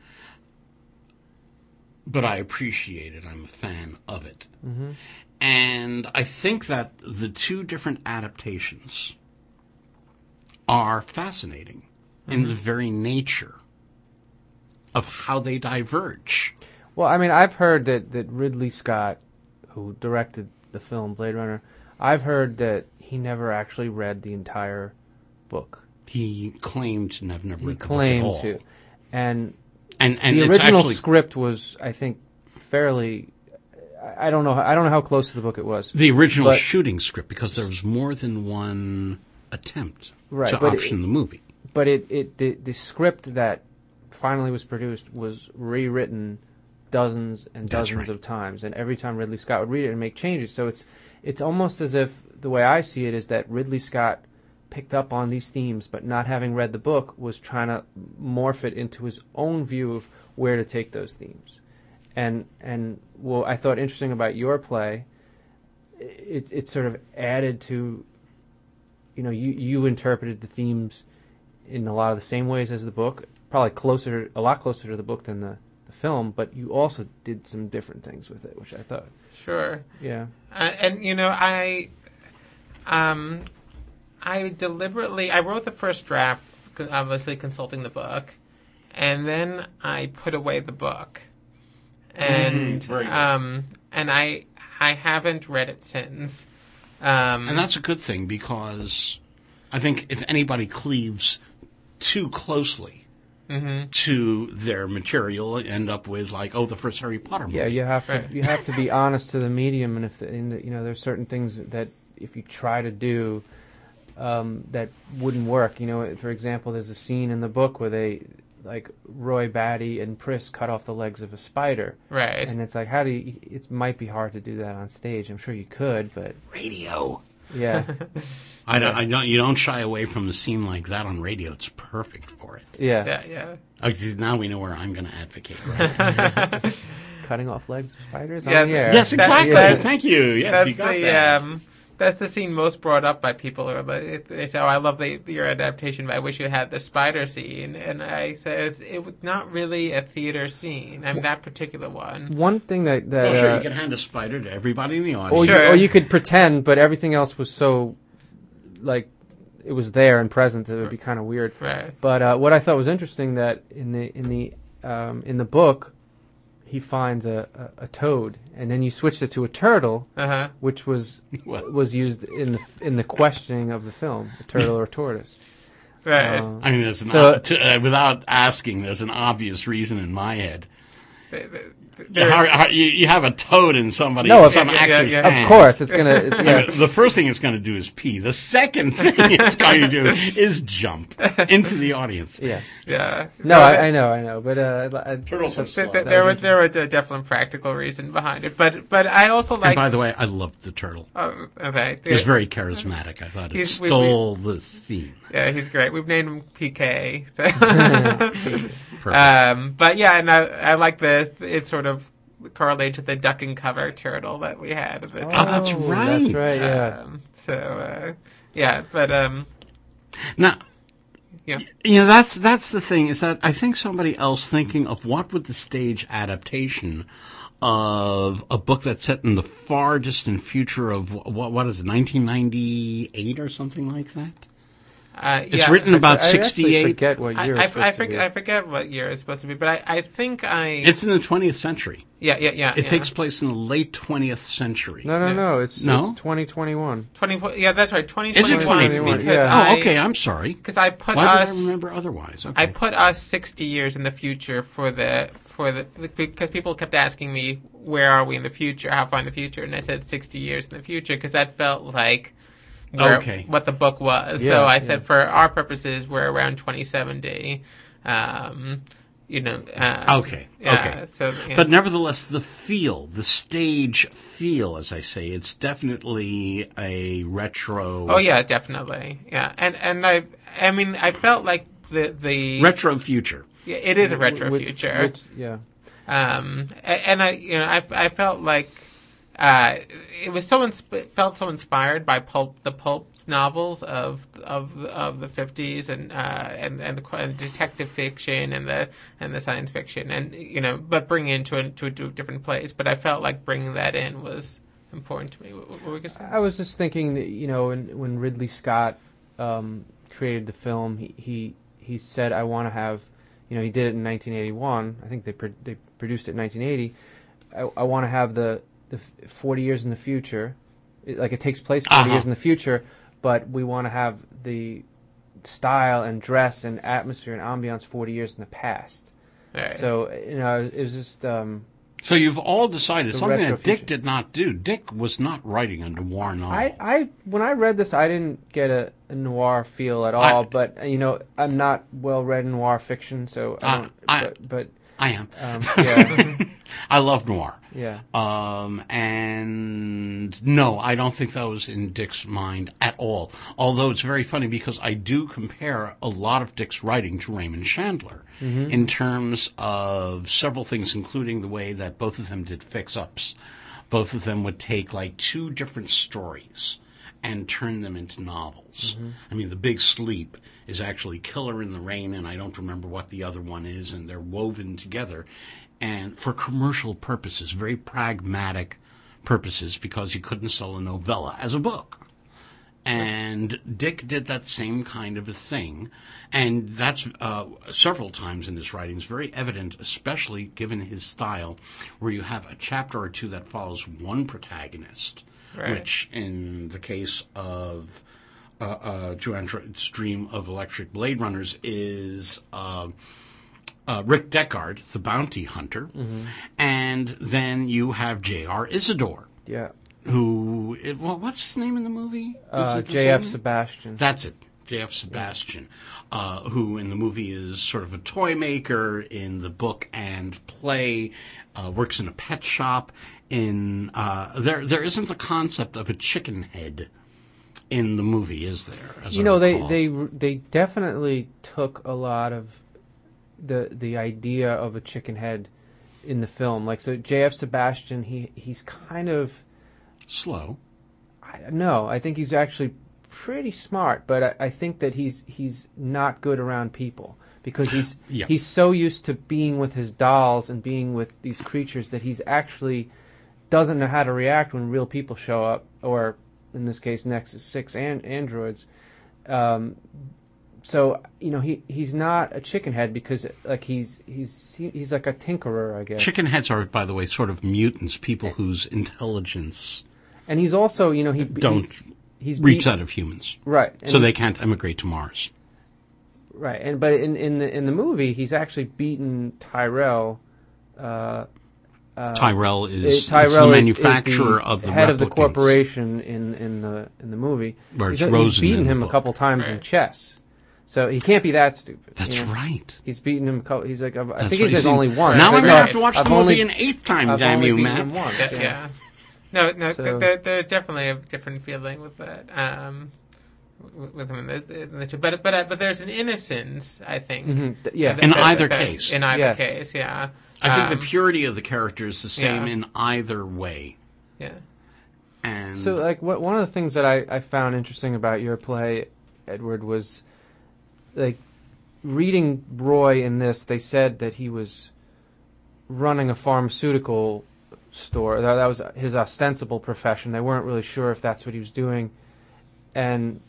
But I appreciate it. I'm a fan of it.
Mm-hmm.
And I think that the two different adaptations are fascinating in the very nature of how they diverge.
Well, I mean, I've heard that Ridley Scott, who directed the film Blade Runner, I've heard that he never actually read the entire book.
He claimed to have never read the book at
claimed
all.
to. And
the
original script was, I think, fairly... I don't know how close to the book it was.
The original shooting script, because there was more than one attempt to option the movie.
But the script that finally was produced was rewritten dozens and dozens of times, and every time Ridley Scott would read it and make changes. So it's almost as if the way I see it is that Ridley Scott picked up on these themes, but not having read the book, was trying to morph it into his own view of where to take those themes. And what I thought interesting about your play, it sort of added to, you interpreted the themes in a lot of the same ways as the book, probably a lot closer to the book than the film, but you also did some different things with it, which I thought.
Sure.
Yeah.
I deliberately, I wrote the first draft, obviously consulting the book, and then I put away the book. And and I haven't read it since.
And that's a good thing, because I think if anybody cleaves too closely to their material, end up with the first Harry Potter movie.
Yeah, you have to be honest to the medium, and there's certain things that if you try to do that wouldn't work. For example, there's a scene in the book where Roy Batty and Pris cut off the legs of a spider.
Right.
And it's like, it might be hard to do that on stage. I'm sure you could, but...
Radio.
Yeah.
You don't shy away from a scene like that on radio. It's perfect for it.
Yeah.
Yeah.
Now we know where I'm going to advocate, right?
Cutting off legs of spiders
on
the air.
Yes, exactly. Thank you. Yes, you got that.
That's the scene most brought up by people. They say, I love your adaptation, but I wish you had the spider scene. And I said, it was not really a theater scene. I mean, that particular one.
One thing that
sure, you could hand a spider to everybody in the audience.
Or you could pretend, but everything else was so, it was there and present that it would be kind of weird.
Right.
But what I thought was interesting that in the book, he finds a toad, and then you switched it to a turtle, which was used in the questioning of the film, a turtle or tortoise.
Right.
I mean, without asking, there's an obvious reason in my head. You have a toad in some actor's hand.
Of course, it's gonna.
The first thing it's going to do is pee. The second thing it's going to do is jump into the audience.
Yeah.
Yeah.
No, I know, but
turtles are slow.
There was a definite practical reason behind it, but I also like.
And by the way, I loved the turtle.
Oh, okay.
He was very charismatic. I thought it stole the scene.
Yeah, he's great. We've named him PK. So.
Perfect.
But yeah, and I like it's sort of correlated to the duck and cover turtle that we had at the
Oh,
time.
that's right.
That's right, yeah.
Now,
yeah.
That's the thing, is that I think somebody else thinking of what would the stage adaptation of a book that's set in the far distant future of, what is it, 1998 or something like that? It's written about 68.
I forget what year
I forget what year it's supposed to be, but I think
It's in the 20th century.
Yeah.
It takes place in the late 20th century.
No. It's 2021.
Yeah, that's right. 2021.
Is it 2021?
Yeah.
Okay. I'm sorry.
Because I put
Why
us.
did I remember otherwise? Okay.
I put us 60 years in the future because people kept asking me, where are we in the future? How far in the future? And I said 60 years in the future because that felt like what the book was.
Yeah,
so I said, for our purposes, we're around 2070.
Okay.
So,
but nevertheless, the stage feel, as I say, it's definitely a retro.
Oh yeah, definitely. Yeah, and I felt like the
retro future.
Yeah, it is a retro future.
Yeah.
And I felt like it was felt so inspired by the pulp novels of the 50s and the detective fiction and the science fiction, and but bringing it into a different place. But I felt like bringing that in was important to me. What were we gonna say?
I was just thinking that when Ridley Scott created the film, he said, I want to have, he did it in 1981. I think they produced it in 1980. I want to have the 40 years in the future, it takes place 40 years in the future, but we want to have the style and dress and atmosphere and ambiance 40 years in the past.
Right.
So it was just.
So you've all decided something that Dick did not do. Dick was not writing a noir novel.
When I read this, I didn't get a noir feel at all. But I'm not well read in noir fiction, so I don't. But
I am.
Yeah.
I love noir.
Yeah.
And no, I don't think that was in Dick's mind at all. Although it's very funny because I do compare a lot of Dick's writing to Raymond Chandler in terms of several things, including the way that both of them did fix-ups. Both of them would take like two different stories and turn them into novels. I mean, The Big Sleep is actually Killer in the Rain, and I don't remember what the other one is, and they're woven together. And for commercial purposes, very pragmatic purposes, because you couldn't sell a novella as a book. And Dick did that same kind of a thing, and that's several times in his writings very evident, especially given his style, where you have a chapter or two that follows one protagonist, which in the case of Joanne Trott's Dream of Electric Blade Runners is Rick Deckard, the bounty hunter, and then you have J.R. Isidore.
Yeah.
Who, what's his name in the movie?
J.F. Sebastian.
That's it, J.F. Sebastian, who in the movie is sort of a toy maker, in the book and play, works in a pet shop. There isn't the concept of a chicken head in the movie, is there?
They definitely took a lot of the idea of a chicken head in the film. Like, so J.F. Sebastian, he's kind of
slow.
I think he's actually pretty smart, but I think that he's not good around people because he's so used to being with his dolls and being with these creatures that he's actually doesn't know how to react when real people show up, or in this case Nexus 6 and androids. So he's not a chicken head because like he's like a tinkerer, I guess.
Chicken heads are, by the way, sort of mutants, people whose intelligence
and he's also he's
reach out of humans,
right?
So they can't emigrate to Mars,
right? But in the movie, he's actually beaten Tyrell.
Tyrell is the manufacturer of the
head
replicants.
of the corporation in the movie.
Where it's
he's beaten him a couple times in chess, so he can't be that stupid.
That's right.
He's beaten him. He's like, I think he says only once.
Now I'm going to have to watch the movie an eighth time. Damn you, Matt!
Yeah. No. So, there's definitely a different feeling with that. With him in the two, but there's an innocence, I think.
Yeah.
In either case.
In either case, yeah.
I think the purity of the character is the same
Yeah.
in either way.
Yeah.
And
So, like, one of the things that I found interesting about your play, Edward, was, like, reading Roy in this, they said that he was running a pharmaceutical store. That was his ostensible profession. They weren't really sure if that's what he was doing. And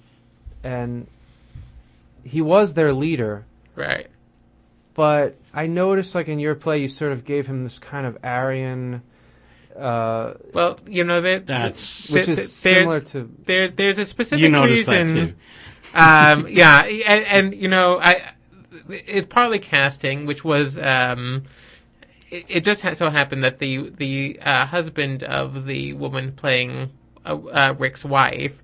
he was their leader.
Right.
But I noticed, like, in your play, you sort of gave him this kind of Aryan...
well, you know,
which is similar to...
There's a specific
you noticed
reason.
that too.
Yeah, and you know, it's partly casting, which was it just so happened that the husband of the woman playing Rick's wife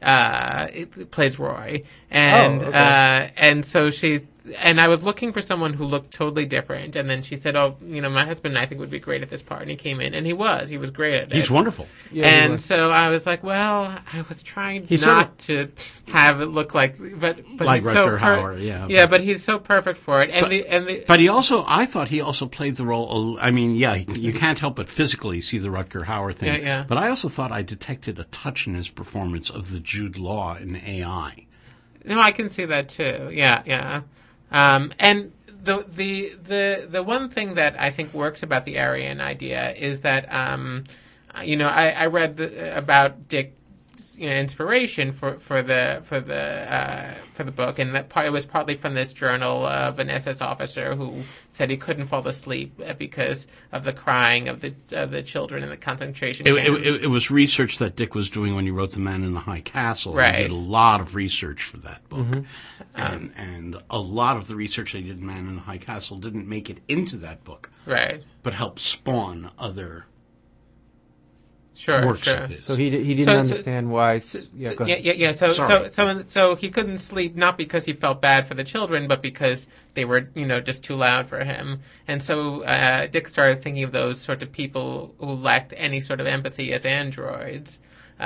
plays Roy, and and so and I was looking for someone who looked totally different, and then she said, "Oh, you know, my husband I think would be great at this part," and he came in, and he was great at it.
He's wonderful.
Yeah,
and so I was like, well, I was trying not to have it look like, but
like
he's so
Rutger Hauer, yeah.
yeah, but he's so perfect for it,
but he also, I thought he also played the role. I mean, yeah, you can't help but physically see the Rutger Hauer thing.
Yeah.
But I also thought I detected a touch in his performance of the Jude Law in AI.
No, I can see that too. Yeah. And the one thing that I think works about the Aryan idea is that you know, I read about Dick's inspiration for the book, and that it was partly from this journal of an SS officer who said he couldn't fall asleep because of the crying of the children in the concentration camps.
It was research that Dick was doing when he wrote The Man in the High Castle.
Right.
He did a lot of research for that book.
Mm-hmm.
And a lot of the research they did in Man in the High Castle didn't make it into that book.
Right.
But helped spawn other
Sure.
works of his.
So he didn't understand why. Go ahead.
So he couldn't sleep not because he felt bad for the children, but because they were, you know, just too loud for him. And so Dick started thinking of those sorts of people who lacked any sort of empathy as androids.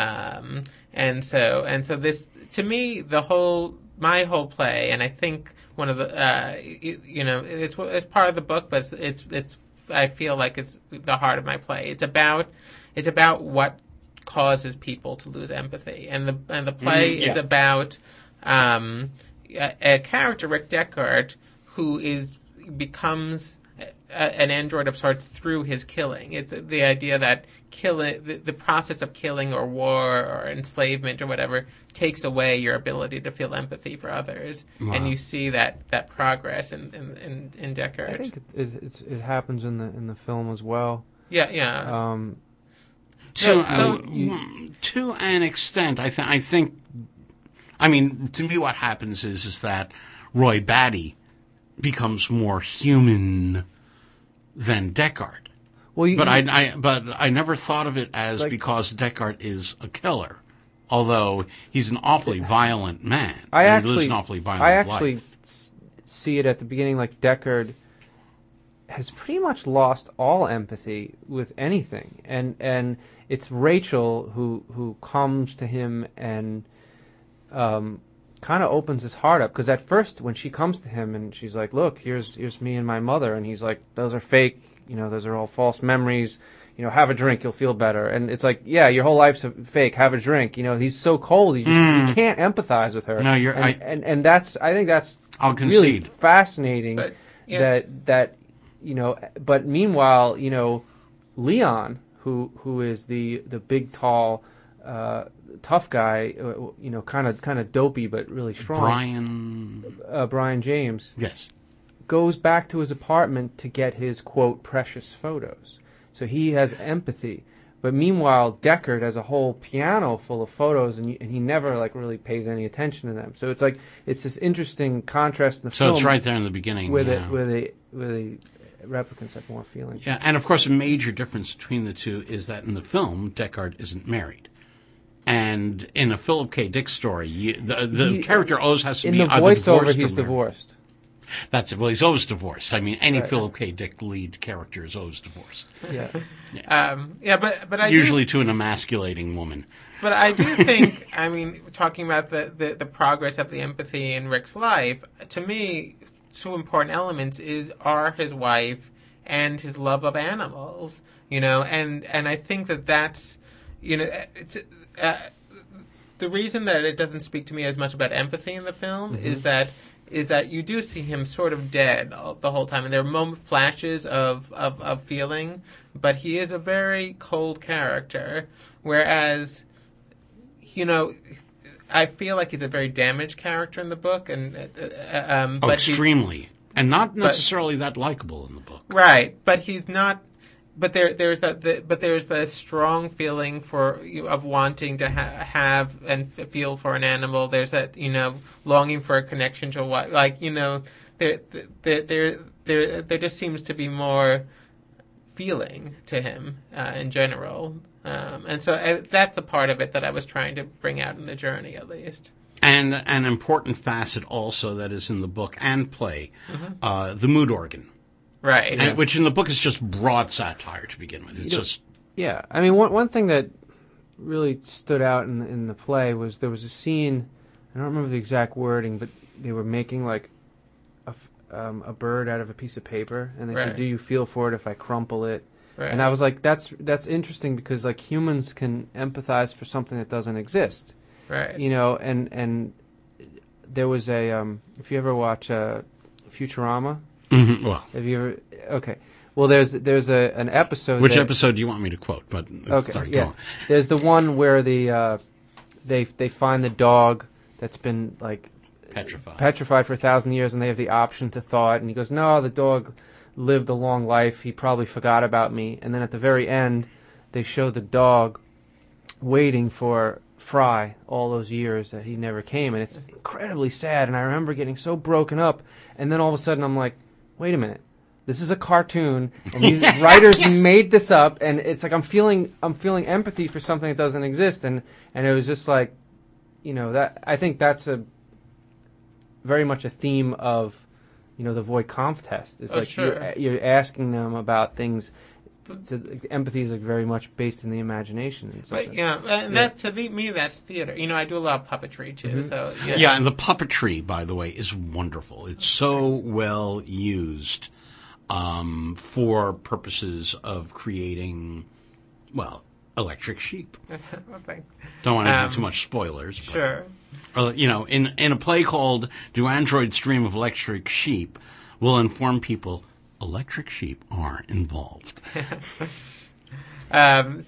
And so this, to me, my whole play, and I think one of the, you know, it's part of the book, but it's I feel like it's the heart of my play. It's about what causes people to lose empathy, and the play is about a character, Rick Deckard, who becomes an android of sorts through his killing. It's the idea that the process of killing or war or enslavement or whatever takes away your ability to feel empathy for others, and you see that progress in Deckard.
I think it happens in the film as well.
Yeah.
To an extent, I think. I mean, to me, what happens is that Roy Batty becomes more human than Deckard.
Well,
but I never thought of it as because Deckard is a killer, although he's an awfully violent man. He lives an awfully violent life.
See it at the beginning, like Deckard has pretty much lost all empathy with anything, and it's Rachel who comes to him and kind of opens his heart up, because at first when she comes to him and she's like, "Look, here's me and my mother," and he's like, "Those are fake, you know, those are all false memories. You know, have a drink, you'll feel better." And it's like, yeah, your whole life's a fake. Have a drink. You know, he's so cold, you can't empathize with her.
No,
and that's, I think that's
I'll
really
concede.
fascinating.
But, yeah.
that you know, but meanwhile, you know, Leon, who is the big, tall, tough guy, you know, kind of dopey but really strong. Brian James.
Yes.
Goes back to his apartment to get his, quote, precious photos. So he has empathy. But meanwhile, Deckard has a whole piano full of photos, and he never like really pays any attention to them. So it's like it's this interesting contrast in the film.
So it's right there in the beginning.
Where the replicants have more feelings.
Yeah, and of course a major difference between the two is that in the film, Deckard isn't married. And in a Philip K. Dick story, the character always has to be either divorced or married.
In the voiceover, he's divorced.
That's it. Well, he's always divorced. I mean, any Philip K. Dick lead character is always divorced.
Yeah.
But I
usually to an emasculating woman.
But I do think, I mean, talking about the progress of the empathy in Rick's life, to me, two important elements are his wife and his love of animals, and I think that's, the reason that it doesn't speak to me as much about empathy in the film is that you do see him sort of dead the whole time, and there are flashes of feeling, but he is a very cold character, whereas, I feel like he's a very damaged character in the book, and but
extremely, and not necessarily that likable in the book.
Right, but he's not. But there's that strong feeling of wanting to have and feel for an animal. There's that longing for a connection to what, there just seems to be more feeling to him in general. And so that's a part of it that I was trying to bring out in the journey, at least.
And an important facet also that is in the book and play, the mood organ.
Right.
And, which in the book is just broad satire to begin with. It's just...
Yeah. I mean, one thing that really stood out in the play was there was a scene, I don't remember the exact wording, but they were making like a bird out of a piece of paper, and they said, "Do you feel for it if I crumple it?" Right. And I was like, that's interesting, because like humans can empathize for something that doesn't exist.
Right.
And there was a if you ever watch Futurama.
Mm-hmm. Well,
have you ever? Okay. Well, there's an episode.
Which episode do you want me to quote? But
okay,
sorry,
yeah. There's the one where they find the dog that's been like petrified for 1,000 years, and they have the option to thaw it. And he goes, "No, the dog lived a long life. He probably forgot about me." And then at the very end, they show the dog waiting for Fry all those years that he never came, and it's incredibly sad. And I remember getting so broken up, and then all of a sudden I'm like, wait a minute, this is a cartoon, and these writers made this up, and it's like I'm feeling empathy for something that doesn't exist, and it was just like, that I think that's a very much a theme of the Voight-Kampff test. It's like
sure.
you're asking them about things. Empathy is like very much based in the imagination.
But, that to me that's theater. I do a lot of puppetry too.
Mm-hmm.
So
yeah, and the puppetry, by the way, is wonderful. It's so well used for purposes of creating, Electric Sheep. Don't want to give too much spoilers. But,
sure.
In a play called "Do Androids Dream of Electric Sheep," we'll inform people electric sheep are involved.
And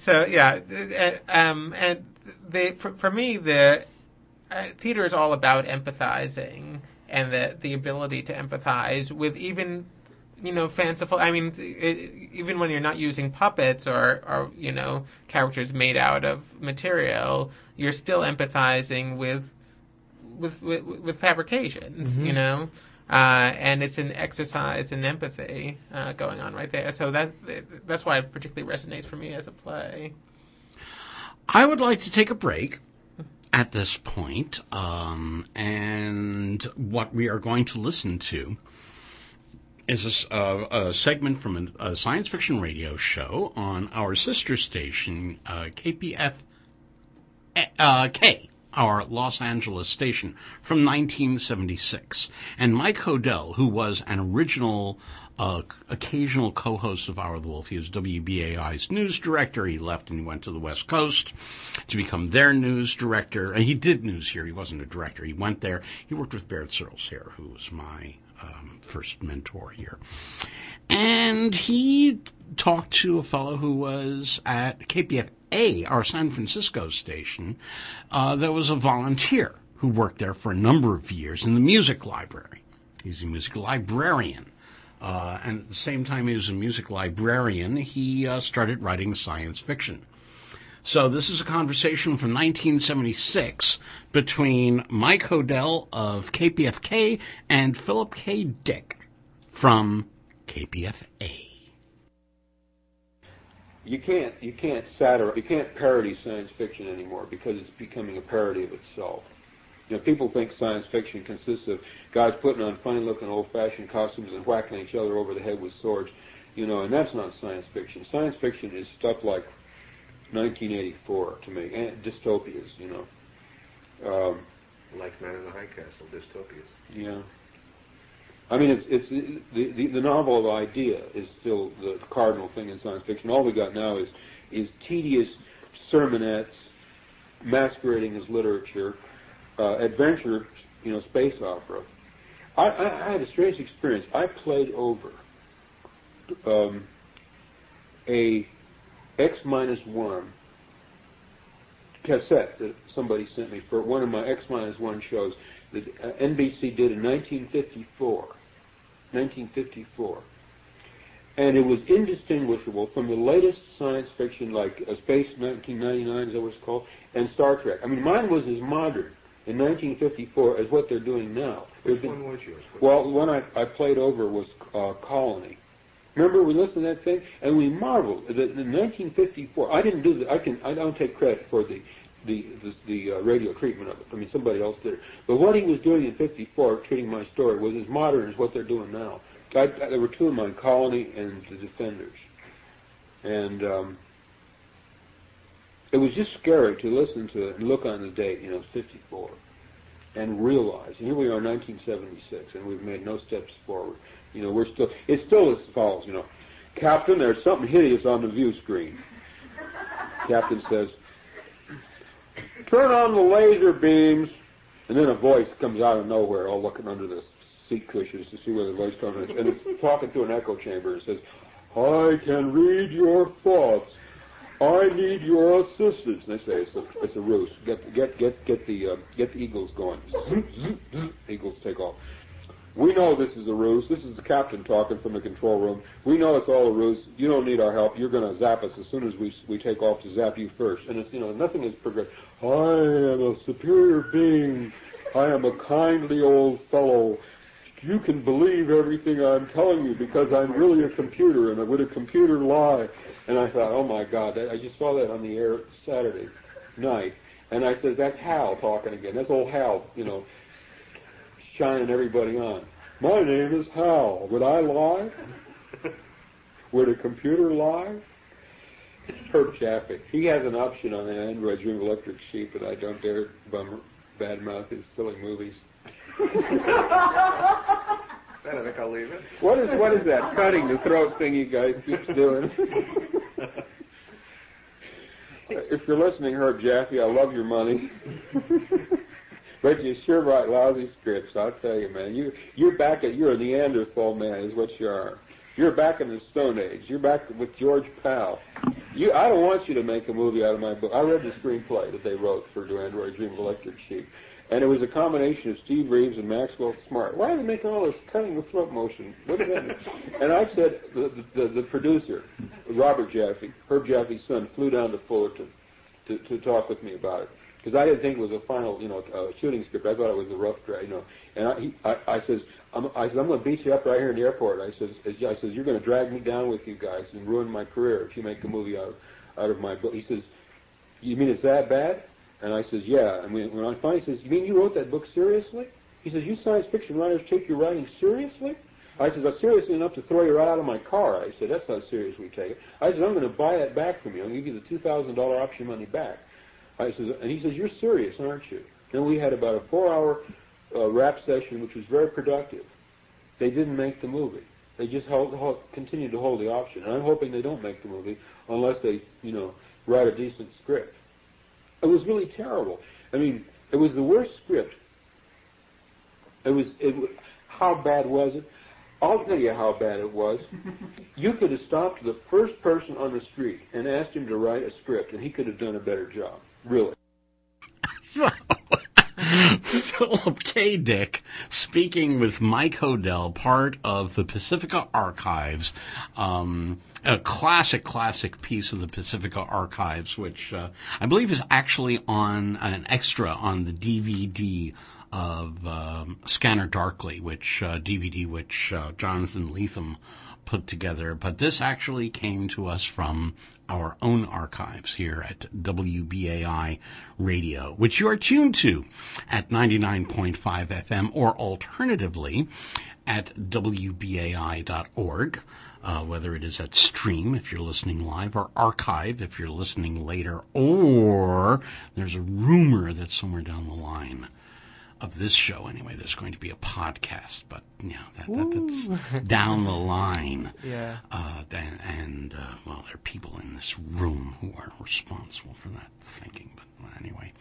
for me, the theater is all about empathizing, and the ability to empathize with even fanciful. I mean, even when you're not using puppets or characters made out of material, you're still empathizing with fabrications.
Mm-hmm.
And it's an exercise in empathy going on right there. So that's why it particularly resonates for me as a play.
I would like to take a break at this point, and what we are going to listen to is a segment from a science fiction radio show on our sister station, KPFK. Our Los Angeles station from 1976. And Mike Hodel, who was an original occasional co-host of Hour of the Wolf, he was WBAI's news director. He left and he went to the West Coast to become their news director. And he did news here. He wasn't a director. He went there. He worked with Baird Searles here, who was my first mentor here. And he talked to a fellow who was at KPFA, our San Francisco station, that was a volunteer who worked there for a number of years in the music library. He's a music librarian. And at the same time he was a music librarian, he started writing science fiction. So this is a conversation from 1976 between Mike Hodel of KPFK and Philip K. Dick from KPFA.
You can't parody science fiction anymore because it's becoming a parody of itself. People think science fiction consists of guys putting on funny-looking, old-fashioned costumes and whacking each other over the head with swords, and that's not science fiction. Science fiction is stuff like 1984 to me, and dystopias,
like Man in the High Castle, dystopias.
Yeah. I mean, it's the novel of idea is still the cardinal thing in science fiction. All we got now is tedious sermonettes masquerading as literature, adventure, space opera. I had a strange experience. I played over a X-1 cassette that somebody sent me for one of my X-1 shows that NBC did in 1954. And it was indistinguishable from the latest science fiction like Space 1999, is that what it's called, and Star Trek. I mean, mine was as modern in 1954 as what they're doing now.
Which one was yours?
Well, the one I played over was Colony. Remember, we listened to that thing, and we marveled that in 1954. I didn't do that. I don't take credit for the radio treatment of it. I mean, somebody else did it. But what he was doing in '54, treating my story, was as modern as what they're doing now. There were two of mine, Colony and The Defenders, and it was just scary to listen to it and look on the date, it's 54, and realize, and here we are in 1976, and we've made no steps forward. It's still as follows, Captain, there's something hideous on the view screen. Captain says, turn on the laser beams, and then a voice comes out of nowhere, all looking under the seat cushions to see where the voice comes in, and it's talking to an echo chamber. It says, I can read your thoughts. I need your assistance. And they say it's a ruse. Get the eagles going. Eagles take off. We know this is a ruse. This is the captain talking from the control room. We know it's all a ruse. You don't need our help. You're going to zap us as soon as we take off to zap you first. And it's nothing is progressed. I am a superior being. I am a kindly old fellow. You can believe everything I'm telling you because I'm really a computer, and would a computer lie? And I thought, oh my God, I just saw that on the air Saturday night. And I said, that's Hal talking again. That's old Hal, shining everybody on. My name is Hal. Would I lie? Would a computer lie? Herb Chaffee. He has an option on the Android Dream Electric Sheep, but I don't dare badmouth his silly movies.
I think I'll leave it.
What is that cutting the throat thing you guys keep doing? If you're listening, Herb Jaffe, I love your money. But you sure write lousy scripts, I'll tell you, man. You're a Neanderthal man, is what you are. You're back in the Stone Age. You're back with George Pal. I don't want you to make a movie out of my book. I read the screenplay that they wrote for Do Android Dream of Electric Sheep. And it was a combination of Steve Reeves and Maxwell Smart. Why are they making all this cutting the throat motion? What does that mean? And I said, the producer, Robert Jaffe, Herb Jaffe's son, flew down to Fullerton to talk with me about it. Because I didn't think it was a final, shooting script. I thought it was a rough draft, And I says, I'm going to beat you up right here in the airport. I says, you're going to drag me down with you guys and ruin my career if you make a movie out of my book. He says, you mean it's that bad? And I says, yeah. And when I finally says, you mean you wrote that book seriously? He says, you science fiction writers take your writing seriously? I said, I'm seriously enough to throw you right out of my car. I said, that's not serious, we take it. I said, I'm going to buy that back from you. I'm going to give you the $2,000 option money back. I says, and he says, you're serious, aren't you? Then we had about a 4-hour rap session, which was very productive. They didn't make the movie. They just continued to hold the option. And I'm hoping they don't make the movie unless they, write a decent script. It was really terrible. I mean, it was the worst script. How bad was it? I'll tell you how bad it was. You could have stopped the first person on the street and asked him to write a script, and he could have done a better job. Really.
So, Philip K. Dick speaking with Mike Hodel, part of the Pacifica Archives, a classic piece of the Pacifica Archives, which I believe is actually on an extra on the DVD of Scanner Darkly, which Jonathan Lethem put together. But this actually came to us from our own archives here at WBAI Radio, which you are tuned to at 99.5 FM or alternatively at WBAI.org, whether it is at stream if you're listening live or archive if you're listening later, or there's a rumor that somewhere down the line of this show anyway. There's going to be a podcast, but that's down the line.
Yeah.
Well, there are people in this room who are responsible for that thinking. But anyway,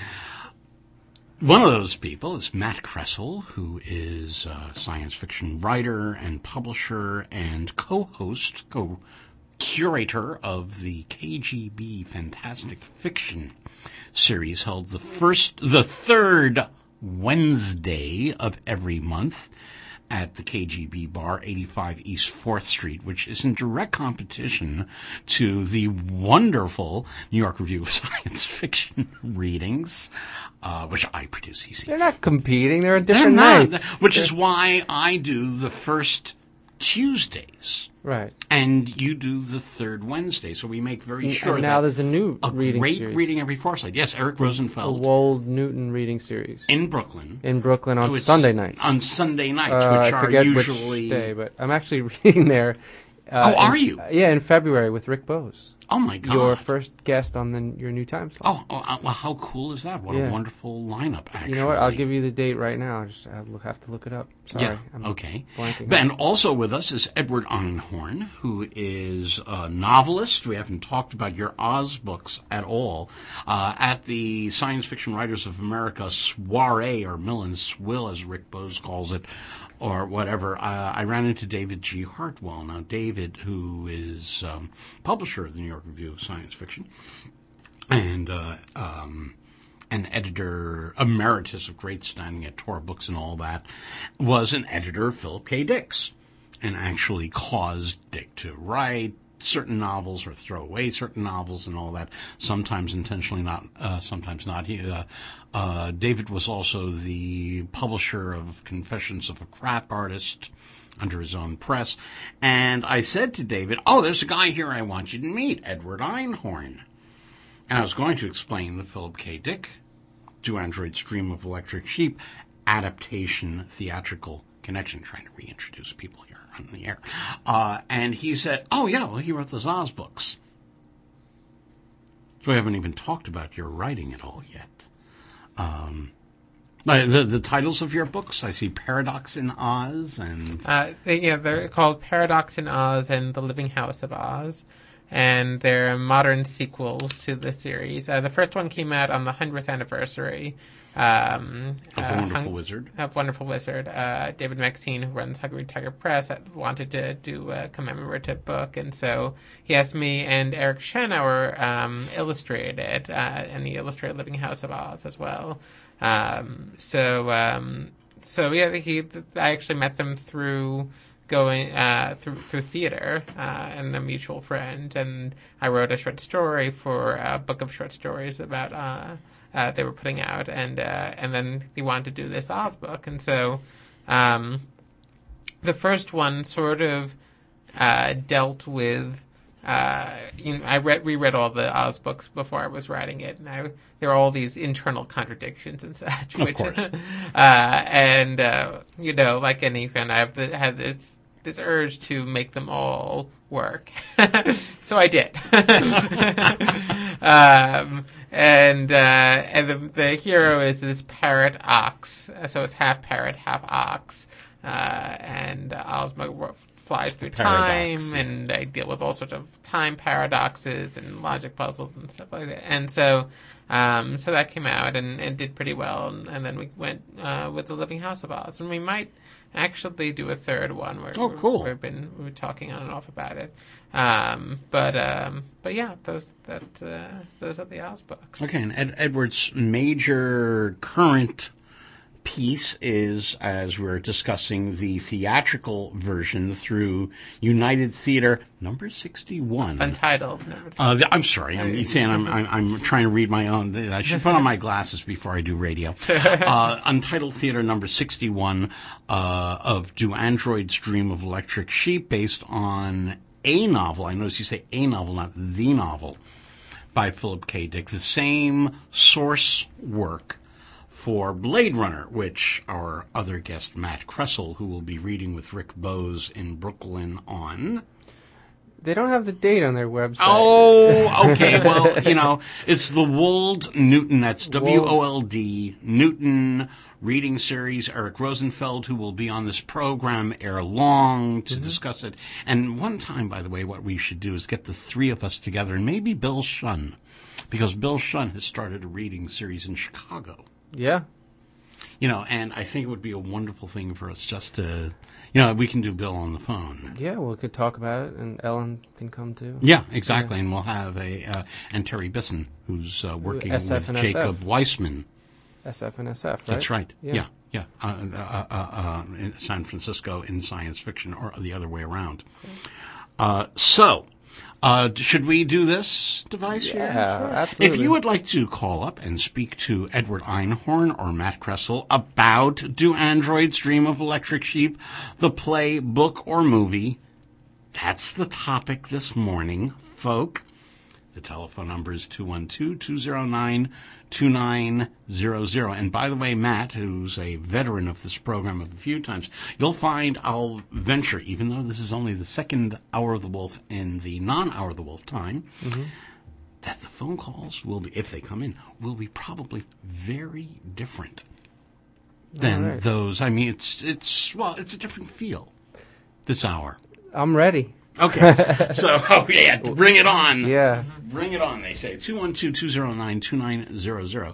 one of those people is Matt Kressel, who is a science fiction writer and publisher and co-host, curator of the KGB Fantastic Fiction series, held the third Wednesday of every month at the KGB Bar, 85 East 4th Street, which is in direct competition to the wonderful New York Review of Science Fiction readings, which I produce.
They're not competing. They're different nights.
Which is why I do the first Tuesdays.
Right.
And you do the third Wednesday. So we make very sure
and now there's a new reading
great
series.
reading every foresight. Yes, Eric Rosenfeld.
The Wold Newton reading series.
In Brooklyn.
On Sunday nights.
On Sunday nights, which
I forget
usually...
which day, but I'm actually reading there.
Are you?
Yeah, in February with Rick Bose.
Oh, my God.
Your first guest on your new time slot.
Well, how cool is that? What a wonderful lineup, actually.
You know what? I'll give you the date right now. I'll have to look it up. Sorry.
Yeah,
I'm
okay.
blanking.
And also with us is Edward Einhorn, who is a novelist. We haven't talked about your Oz books at all. At the Science Fiction Writers of America soiree, or Mill Swill, as Rick Bose calls it, or whatever, I ran into David G. Hartwell. Now, David, who is publisher of the New York Review of Science Fiction and an editor emeritus of great standing at Tor Books and all that, was an editor of Philip K. Dick's and actually caused Dick to write certain novels or throw away certain novels and all that, sometimes intentionally, sometimes not. David was also the publisher of Confessions of a Crap Artist under his own press. And I said to David, there's a guy here I want you to meet, Edward Einhorn. And I was going to explain the Philip K. Dick Do Androids Dream of Electric Sheep adaptation theatrical connection, trying to reintroduce people here on the air. And he said, he wrote those Oz books. So we haven't even talked about your writing at all yet. The titles of your books, I see Paradox in Oz and...
they're called Paradox in Oz and The Living House of Oz. And they're modern sequels to the series. The first one came out on the 100th anniversary.
Of Wonderful Wizard.
Of Wonderful Wizard. David Maxine, who runs Hungry Tiger Press, wanted to do a commemorative book, and so he asked me and Eric Schanauer illustrate it, and he illustrated Living House of Oz as well. I actually met them through going through theater and a mutual friend, and I wrote a short story for a book of short stories about they were putting out, and then he wanted to do this Oz book, and so the first one sort of dealt with I reread all the Oz books before I was writing it, and there are all these internal contradictions and such.
Of course.
Like any fan, I have this urge to make them all work. So I did. The hero is this parrot ox, so it's half parrot, half ox, and Ozma flies through time, and I deal with all sorts of time paradoxes and logic puzzles and stuff like that. And so that came out and did pretty well, and then we went with The Living House of Oz, and we might actually do a third one.
Cool.
We've been talking on and off about it. But yeah, those are the Oz books.
Okay, and Edward's major current piece is, as we're discussing, the theatrical version through United Theater number 61.
Untitled.
I'm sorry. I'm trying to read my own. I should put on my glasses before I do radio. Untitled Theater number 61 of Do Androids Dream of Electric Sheep, based on a novel. I notice you say a novel, not the novel, by Philip K. Dick. The same source work for Blade Runner, which our other guest, Matt Kressel, who will be reading with Rick Bose in Brooklyn on
They don't have the date on their website.
Oh, okay. Well, it's the Wold Newton. That's Wold Newton reading series. Eric Rosenfeld, who will be on this program ere long to discuss it. And one time, by the way, what we should do is get the three of us together, and maybe Bill Shun, because Bill Shun has started a reading series in Chicago.
Yeah.
And I think it would be a wonderful thing for us just to, we can do Bill on the phone.
Yeah, we could talk about it, and Ellen can come too.
Yeah, exactly. Yeah. And we'll have and Terry Bisson, who's working with Jacob Weissman.
SF and SF, right?
That's right. Yeah. In San Francisco in science fiction, or the other way around. Should we do this device here?
Yeah, sure. Absolutely.
If you would like to call up and speak to Edward Einhorn or Matt Kressel about Do Androids Dream of Electric Sheep, the play, book, or movie, that's the topic this morning, folk. The telephone number is 212-209-2900. And by the way, Matt, who's a veteran of this program a few times, you'll find I'll venture, even though this is only the second Hour of the Wolf in the non-Hour of the Wolf time, that the phone calls will be, if they come in, will be probably very different than those. I mean, it's a different feel this hour.
I'm ready.
Okay, so bring it on.
Yeah,
bring it on. They say 212-209-2900,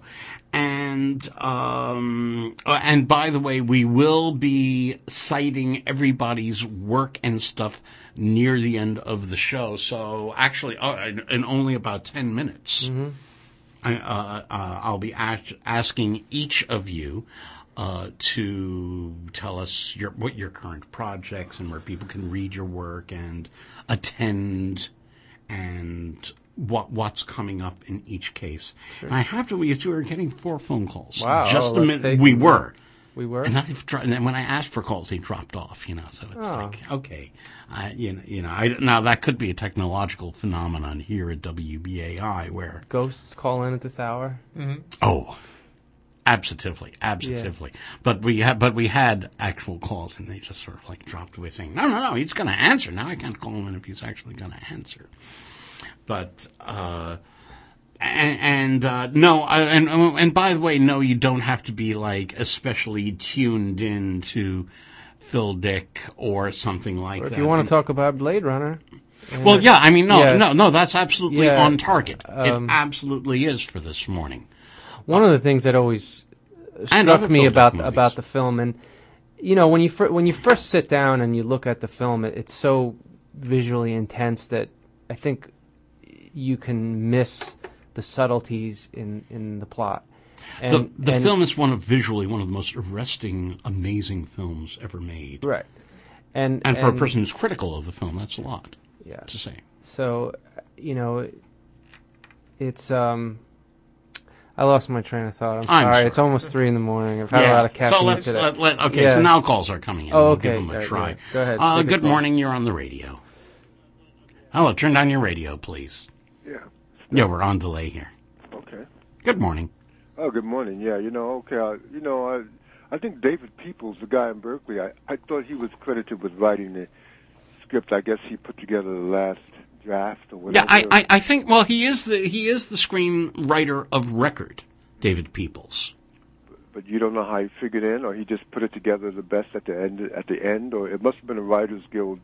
and by the way, we will be citing everybody's work and stuff near the end of the show. So actually, in only about 10 minutes, I'll be asking each of you to tell us what your current projects and where people can read your work and attend and what's coming up in each case. Sure. And I have to, we were getting 4 phone calls.
Wow.
Just a minute. We were.
We were?
And then when I asked for calls, they dropped off, so it's like, okay. Now that could be a technological phenomenon here at WBAI where
ghosts call in at this hour.
Mm-hmm.
Oh, absolutely. Yeah. But we had actual calls, and they just sort of dropped away, saying, "No, he's going to answer." Now I can't call him in if he's actually going to answer. But and by the way, no, you don't have to be especially tuned in to Phil Dick or something like that.
If you want to talk about Blade Runner.
Well, yeah, I mean, no, that's absolutely on target. It absolutely is for this morning.
One of the things that always struck me about the film, and when you first sit down and you look at the film, it's so visually intense that I think you can miss the subtleties in the plot.
And the film is visually one of the most arresting, amazing films ever made.
Right. And
for a person who's critical of the film, that's a lot to say.
So, it's I lost my train of thought. I'm sorry. It's almost 3 a.m. I've had a lot of caffeine today.
So now calls are coming in.
Oh,
okay. We'll give them a try.
Go ahead.
Good morning. You're on the radio. Hello. Turn down your radio, please.
Yeah.
Yeah, we're on delay here.
Okay.
Good morning.
Oh, good morning. Yeah, I think David Peoples, the guy in Berkeley, I thought he was credited with writing the script. I guess he put together the last draft or whatever.
Yeah, I think. Well, he is the screenwriter of record, David Peoples.
But you don't know how he figured in, or he just put it together the best at the end, or it must have been a Writers Guild,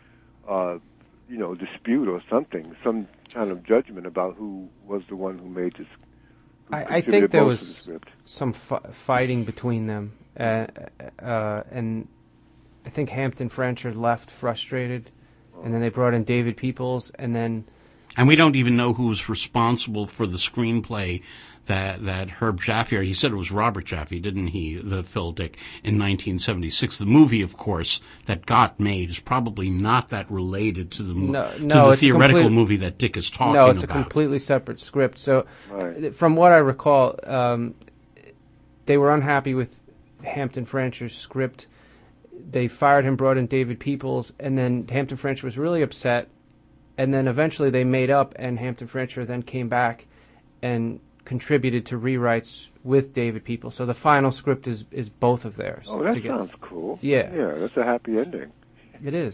dispute or something, some kind of judgment about who was the one who made this.
I think there was some fighting between them, and I think Hampton Fancher left frustrated. And then they brought in David Peoples, and
we don't even know who was responsible for the screenplay that Herb Jaffe, he said it was Robert Jaffe, didn't he, the Phil Dick, in 1976. The movie, of course, that got made is probably not that related to the theoretical movie that Dick is talking about.
No, it's a completely separate script. So, from what I recall, they were unhappy with Hampton Fancher's script. They fired him, brought in David Peoples, and then Hampton Fancher was really upset. And then eventually they made up, and Hampton Fancher then came back and contributed to rewrites with David Peoples. So the final script is both of theirs.
Oh, that sounds cool.
Yeah.
Yeah, that's a happy ending.
It is.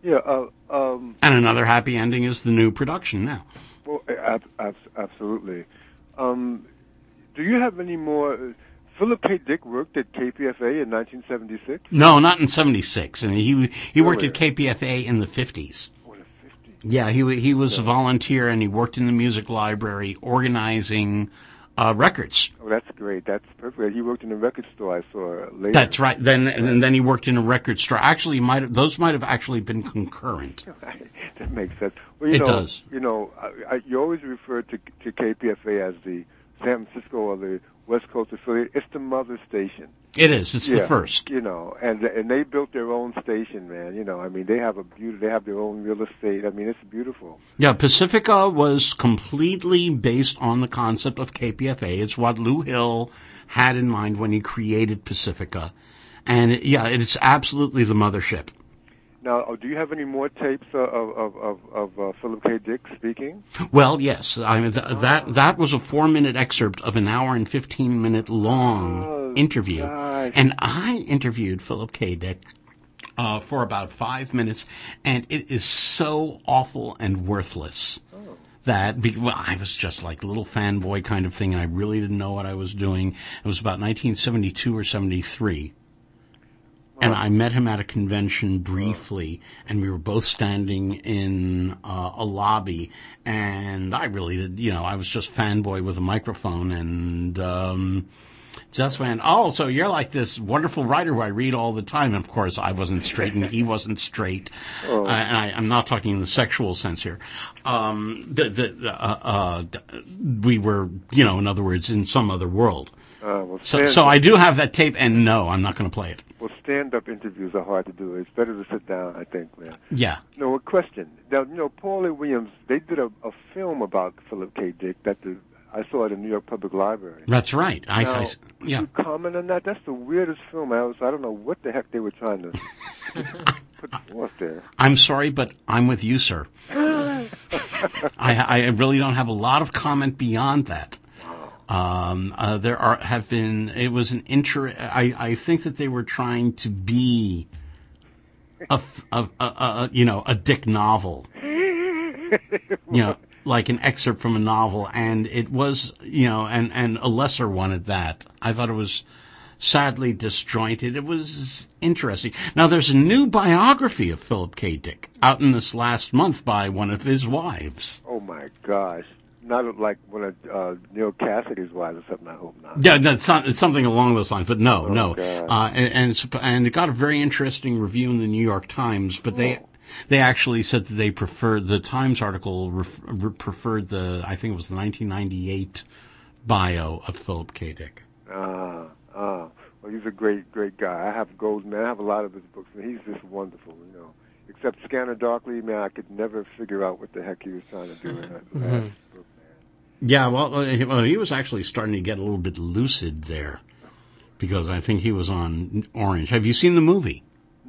Yeah.
And another happy ending is the new production now.
Well, absolutely. Do you have any more? Philip K. Dick worked at KPFA in 1976?
No, not in 76. And he worked at KPFA in the 50s.
Oh, the 50s.
Yeah, he was a volunteer, and he worked in the music library organizing records.
Oh, that's great. That's perfect. He worked in a record store I saw later.
That's right. Then he worked in a record store. Actually, those might have actually been concurrent.
That makes sense. Well,
it does.
You know, you always refer to KPFA as the San Francisco or the West Coast affiliate. It's the mother station.
It is. It's the first.
You know, and they built their own station, man. You know, I mean, they have they have their own real estate. I mean, it's beautiful.
Yeah, Pacifica was completely based on the concept of KPFA. It's what Lou Hill had in mind when he created Pacifica, and it's absolutely the mothership.
Now, do you have any more tapes of Philip K. Dick speaking?
Well, yes. I mean, that was a 4-minute excerpt of an hour and 15-minute long interview.
Gosh.
And I interviewed Philip K. Dick for about 5 minutes, and it is so awful and worthless that I was just like a little fanboy kind of thing, and I really didn't know what I was doing. It was about 1972 or 73. And I met him at a convention briefly, and we were both standing in a lobby, and I really did, I was just fanboy with a microphone, and just went, oh, so you're like this wonderful writer who I read all the time. And of course, I wasn't straight, and he wasn't straight. And I'm not talking in the sexual sense here. We were, in other words, in some other world. So I do have that tape, and no, I'm not going to play it.
Well, stand-up interviews are hard to do. It's better to sit down, I think, man.
Yeah.
No, a question. Now, Paul A. Williams, they did a film about Philip K. Dick that I saw at the New York Public Library.
That's right.
Now, could you comment on that? That's the weirdest film. I don't know what the heck they were trying to put forth there.
I'm sorry, but I'm with you, sir. I really don't have a lot of comment beyond that. It was an I think that they were trying to be a Dick novel, like an excerpt from a novel, and it was, and a lesser one at that. I thought it was sadly disjointed. It was interesting. Now, there's a new biography of Philip K. Dick out in this last month by one of his wives.
Oh my gosh. Not like one of Neil Cassidy's wives or something, I hope not.
Yeah, it's something along those lines, but no.
God.
And it got a very interesting review in the New York Times, but they actually said that they preferred, the Times article preferred I think it was the 1998 bio of Philip K. Dick.
Well, he's a great great guy. I have Goldman. I have a lot of his books, and he's just wonderful, Except Scanner Darkly, man, I could never figure out what the heck he was trying to do in that last book.
Yeah, well, he was actually starting to get a little bit lucid there, because I think he was on Orange. Have you seen the movie?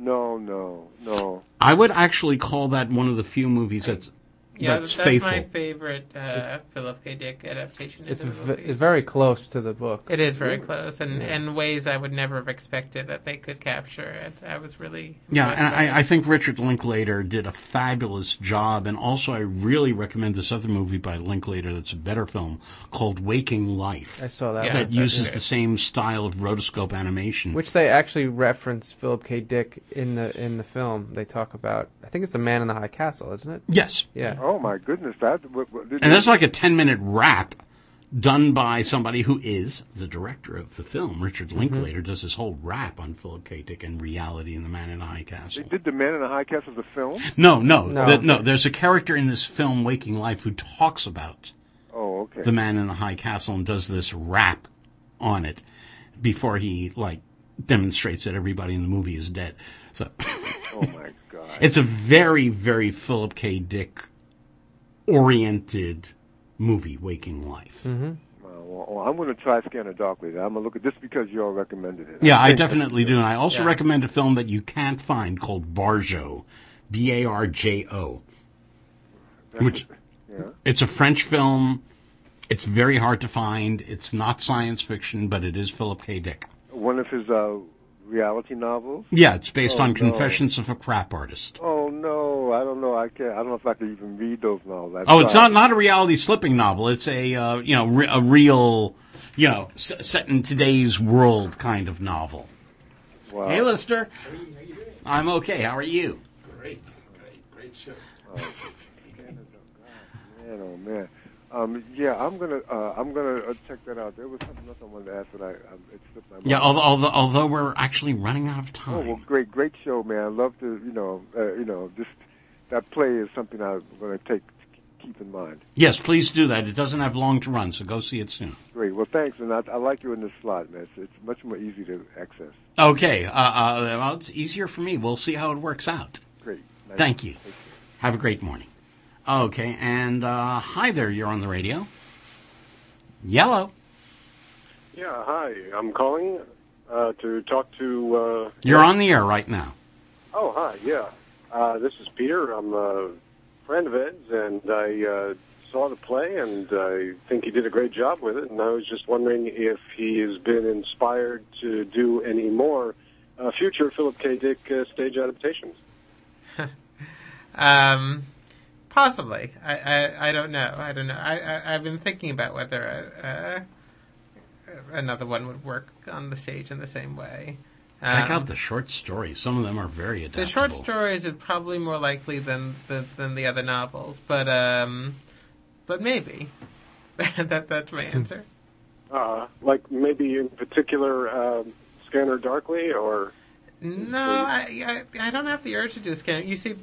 No.
I would actually call that one of the few movies that's faithful.
My favorite Philip K. Dick adaptation.
It's very close to the book.
It is very close, and in ways I would never have expected that they could capture it. I was really
and I think Richard Linklater did a fabulous job, and also I really recommend this other movie by Linklater that's a better film called Waking Life.
I saw that.
That uses the same style of rotoscope animation,
which they actually reference Philip K. Dick in the film. They talk about, I think it's The Man in the High Castle, isn't it?
Yes.
Yeah.
Oh my goodness!
And that's like a 10-minute rap done by somebody who is the director of the film. Richard Linklater does this whole rap on Philip K. Dick and reality in The Man in the High Castle.
They did The Man in the High Castle as a film?
No. There's a character in this film, Waking Life, who talks about The Man in the High Castle and does this rap on it before he demonstrates that everybody in the movie is dead. So,
oh my God!
It's a very, very Philip K. Dick oriented movie, Waking Life.
Mm-hmm.
Well, I'm going to try Scanner Darkly. I'm going to look at this because you all recommended it.
Yeah, I definitely do. And I also recommend a film that you can't find called Barjo, Barjo, it's a French film. It's very hard to find. It's not science fiction, but it is Philip K. Dick.
One of his reality novels?
Yeah, it's based on
no.
Confessions of a Crap Artist.
Oh no, I don't know. I can't. I don't know if I could even read those novels.
It's not a reality slipping novel. It's a a real set in today's world kind of novel.
Wow.
Hey, Lister.
How are you doing?
I'm okay. How are you?
Great show.
Man, oh man. Yeah, I'm gonna check that out. There was something else I wanted to ask, but it slipped my mind.
Yeah, although we're actually running out of time.
Oh well, great show, man. I'd love to, just that play is something I'm going to keep in mind.
Yes, please do that. It doesn't have long to run, so go see it soon.
Great. Well, thanks, and I like you in this slot, man. It's much more easy to access.
Okay. Well, it's easier for me. We'll see how it works out.
Great. Nice.
Thank you. Have a great morning. Okay, and hi there. You're on the radio. Yellow.
Yeah, hi. I'm calling to talk to...
You're on the air right now.
Oh, hi, yeah. This is Peter. I'm a friend of Ed's, and I saw the play, and I think he did a great job with it, and I was just wondering if he has been inspired to do any more future Philip K. Dick stage adaptations.
Possibly. I don't know. I've been thinking about whether another one would work on the stage in the same way.
Check out the short stories. Some of them are very adaptable.
The short stories are probably more likely than the other novels, but maybe. That's my answer.
Like maybe in particular Scanner Darkly, or...
No, I don't have the urge to do Scanner. You see,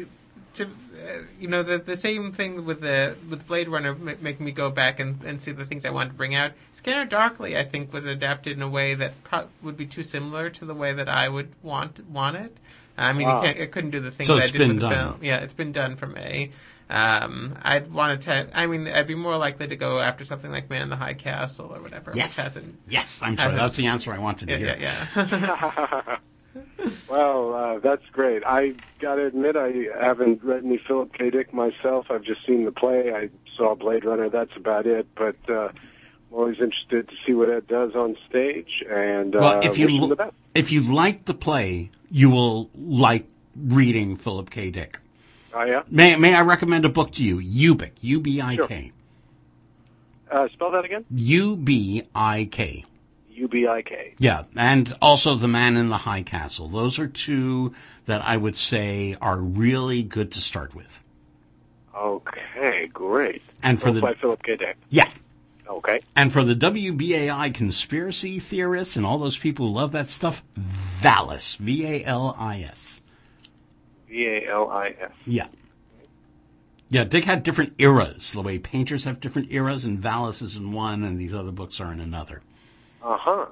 the same thing with Blade Runner making me go back and see the things I wanted to bring out. Scanner Darkly, I think, was adapted in a way that would be too similar to the way that I would want it. I mean, it couldn't do the things I did with the film. Yeah, it's been done for me. I'd want to. I mean, I'd be more likely to go after something like Man in the High Castle or whatever.
Yes, I'm sorry. That's the answer I wanted to hear.
Yeah.
Well, that's great. I got to admit, I haven't read any Philip K. Dick myself. I've just seen the play. I saw Blade Runner. That's about it. But I'm always interested to see what Ed does on stage. And
well,
wish him the best.
If you like the play, you will like reading Philip K. Dick.
Oh, yeah?
May I recommend a book to you? Ubik. U-B-I-K.
Sure. Spell that again?
U-B-I-K.
U-B-I-K.
Yeah, and also The Man in the High Castle. Those are two that I would say are really good to start with.
Okay, great.
And for
by Philip K. Dick.
Yeah.
Okay.
And for the WBAI conspiracy theorists and all those people who love that stuff, Valis. V-A-L-I-S.
V-A-L-I-S.
Yeah. Yeah, Dick had different eras, the way painters have different eras, and Valis is in one, and these other books are in another.
Uh-huh.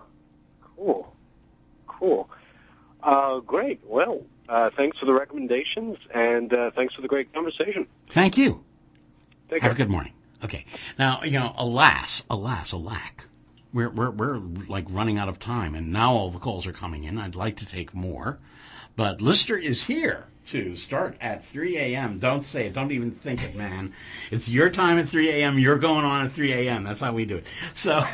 Cool. Great. Well, thanks for the recommendations, and thanks for the great conversation.
Thank you.
Take care.
Have a good morning. Okay. Now, alas, alack. We're like running out of time, and now all the calls are coming in. I'd like to take more, but Lister is here to start at 3 a.m. Don't say it. Don't even think it, man. It's your time at 3 a.m. You're going on at 3 a.m. That's how we do it. So,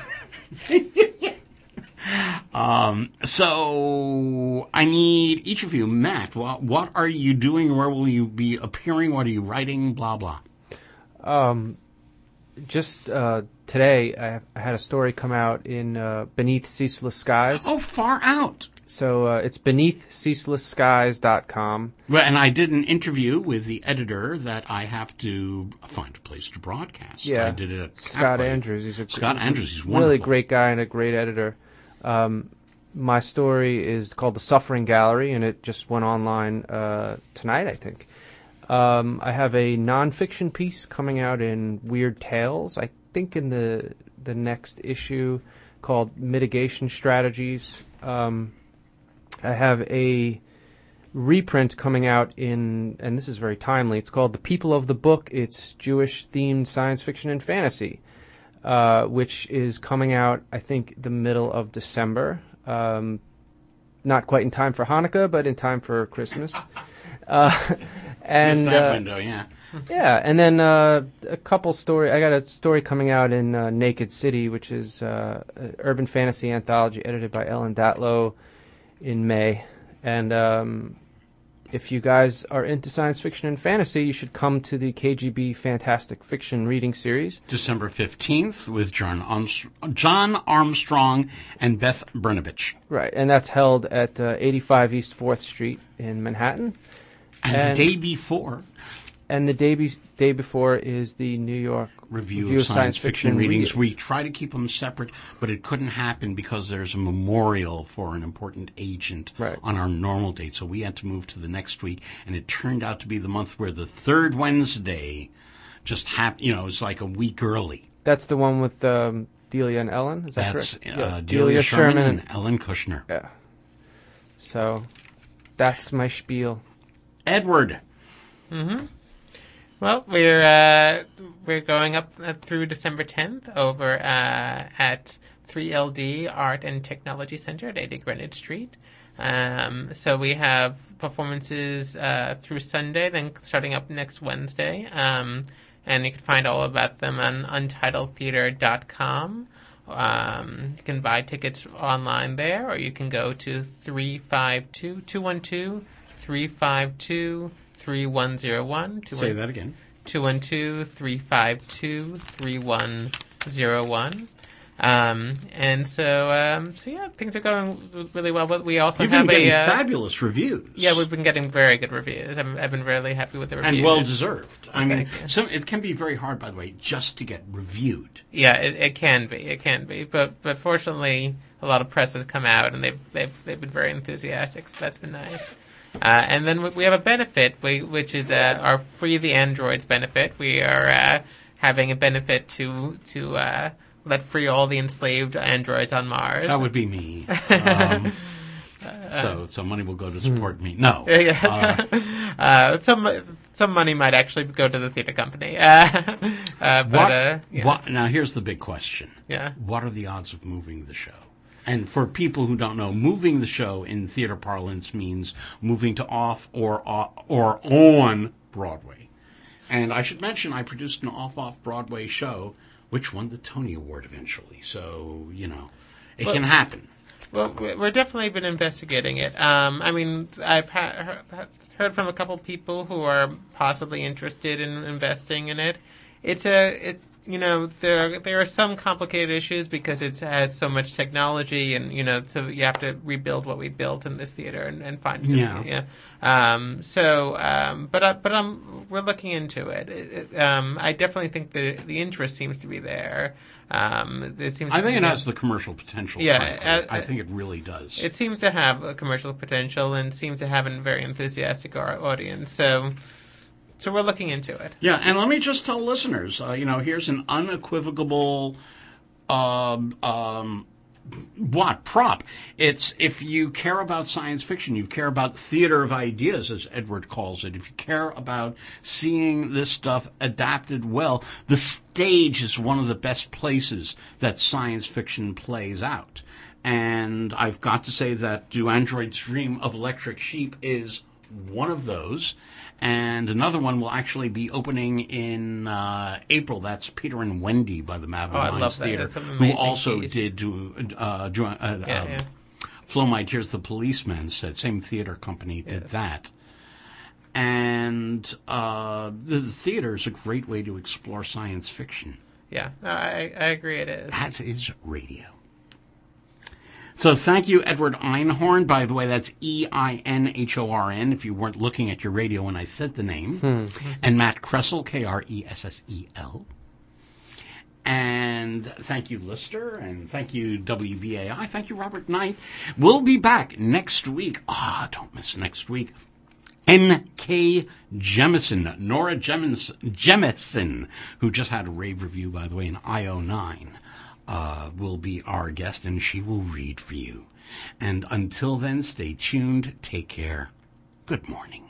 so I need each of you. Matt, what are you doing? Where will you be appearing? What are you writing? Blah, blah.
Just today, I had a story come out in Beneath Ceaseless Skies.
Oh, far out.
So it's beneathceaselessskies.com.
Well, and I did an interview with the editor that I have to find a place to broadcast.
Yeah,
I did it at
Scott Andrews. He's
Andrews. He's
really great guy and a great editor. My story is called The Suffering Gallery, and it just went online tonight, I think. I have a nonfiction piece coming out in Weird Tales, I think in the next issue, called Mitigation Strategies. I have a reprint coming out and this is very timely, it's called The People of the Book. It's Jewish-themed science fiction and fantasy, which is coming out, I think, the middle of December. Not quite in time for Hanukkah, but in time for Christmas.
And that window, yeah.
Yeah, and then a couple story. I got a story coming out in Naked City, which is an urban fantasy anthology edited by Ellen Datlow in May. And if you guys are into science fiction and fantasy, you should come to the KGB Fantastic Fiction Reading Series.
December 15th with John Armstrong and Beth Brnovich.
Right, and that's held at 85 East 4th Street in Manhattan.
And the day before...
And the day before is the New York
Review of Science Fiction Readings. We try to keep them separate, but it couldn't happen because there's a memorial for an important agent on our normal date. So we had to move to the next week, and it turned out to be the month where the third Wednesday just happened. You know, it was like a week early.
That's the one with Delia and Ellen? Is that correct?
That's Delia Sherman and Ellen Kushner.
Yeah. So that's my spiel.
Edward.
Mm-hmm. Well, we're going up through December 10th over at 3LD Art and Technology Center at 80 Greenwich Street. So we have performances through Sunday, then starting up next Wednesday. And you can find all about them on untitledtheater.com. You can buy tickets online there, or you can go to 212-352-3101.
Say that again.
212-352-3101. And so yeah, things are going really well. But we also
You've
have
been getting fabulous reviews.
Yeah, we've been getting very good reviews. I've been really happy with the reviews.
And well deserved. I mean, it can be very hard, by the way, just to get reviewed.
Yeah, it can be. It can be. But fortunately, a lot of press has come out, and they've been very enthusiastic. So that's been nice. And then we have a benefit, which is our Free the Androids benefit. We are having a benefit to let free all the enslaved androids on Mars.
That would be me. So money will go to support me. No.
Some money might actually go to the theater company.
Now, here's the big question.
Yeah.
What are the odds of moving the show? And for people who don't know, moving the show in theater parlance means moving to off or on Broadway. And I should mention I produced an off Broadway show, which won the Tony Award eventually. So, it can happen.
Well, we've definitely been investigating it. I mean, I've heard from a couple people who are possibly interested in investing in it. There are some complicated issues because it has so much technology, and so you have to rebuild what we built in this theater and find it.
Yeah.
We're looking into it. I definitely think the interest seems to be there.
I think it has the commercial potential.
Yeah,
I think it really does.
It seems to have a commercial potential and seems to have a very enthusiastic audience. So we're looking into it.
Yeah, and let me just tell listeners, here's an unequivocal prop. It's if you care about science fiction, you care about theater of ideas, as Edward calls it. If you care about seeing this stuff adapted well, the stage is one of the best places that science fiction plays out. And I've got to say that Do Androids Dream of Electric Sheep is one of those. And another one will actually be opening in April. That's Peter and Wendy by the Madeline Theater, who also did Flow My Tears, the Policeman said. Same theater company did that. And the theater is a great way to explore science fiction.
Yeah, I agree it is.
As is radio. So thank you, Edward Einhorn. By the way, that's Einhorn, if you weren't looking at your radio when I said the name. And Matt Kressel, Kressel. And thank you, Lister. And thank you, WBAI. Thank you, Robert Knight. We'll be back next week. Don't miss next week. N.K. Jemisin, Nora Jemisin, who just had a rave review, by the way, in IO9. Will be our guest, and she will read for you. And until then, stay tuned. Take care. Good morning.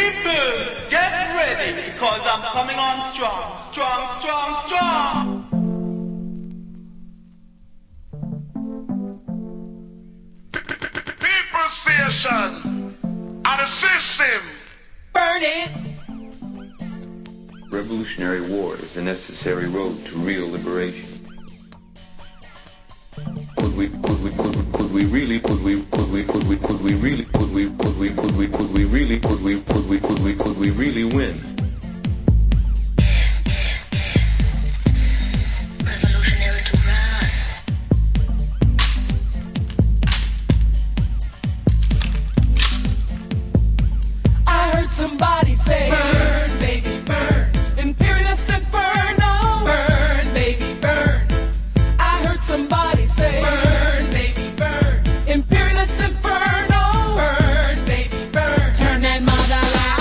People, get ready, cause I'm coming on strong, strong, strong, strong.
People Station and a system.
Burn it.
Revolutionary war is a necessary road to real liberation. Could we really win?
Revolutionary to rise.
I heard somebody say, burn, baby, burn. Imperialist inferno. Burn, baby, burn. I heard somebody say, burn, baby, burn. Imperialist inferno. Burn, baby, burn. Turn that mother loud.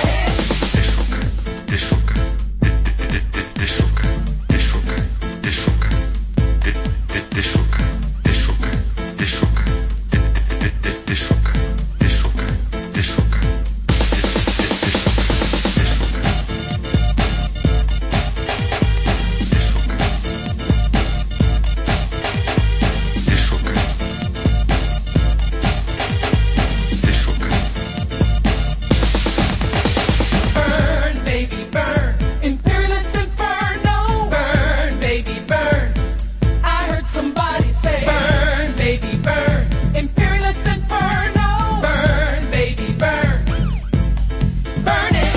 Burn, baby, burn. Imperialist inferno. Burn, baby, burn. I heard somebody say, burn, baby, burn. Imperialist inferno. Burn, baby, burn. Burn it.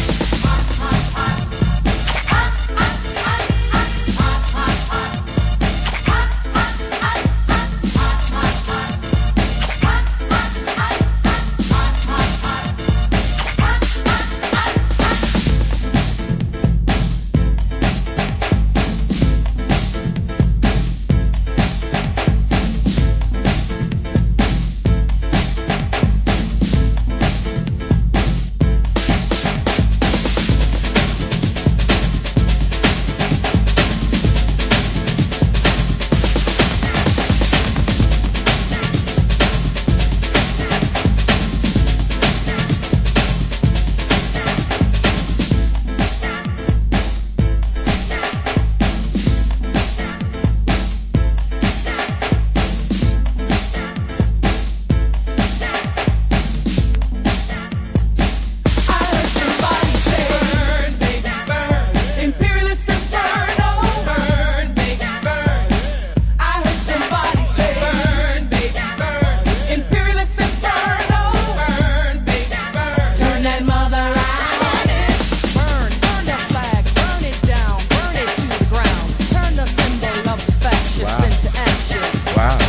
Imperialist inferno. Burn, baby, burn. I heard somebody say, burn, baby, burn. Imperialist inferno. Burn, baby, burn. Turn that mother out.
Burn that flag, burn it down, burn it to the ground. Turn the symbol of the fascists into action.
Wow.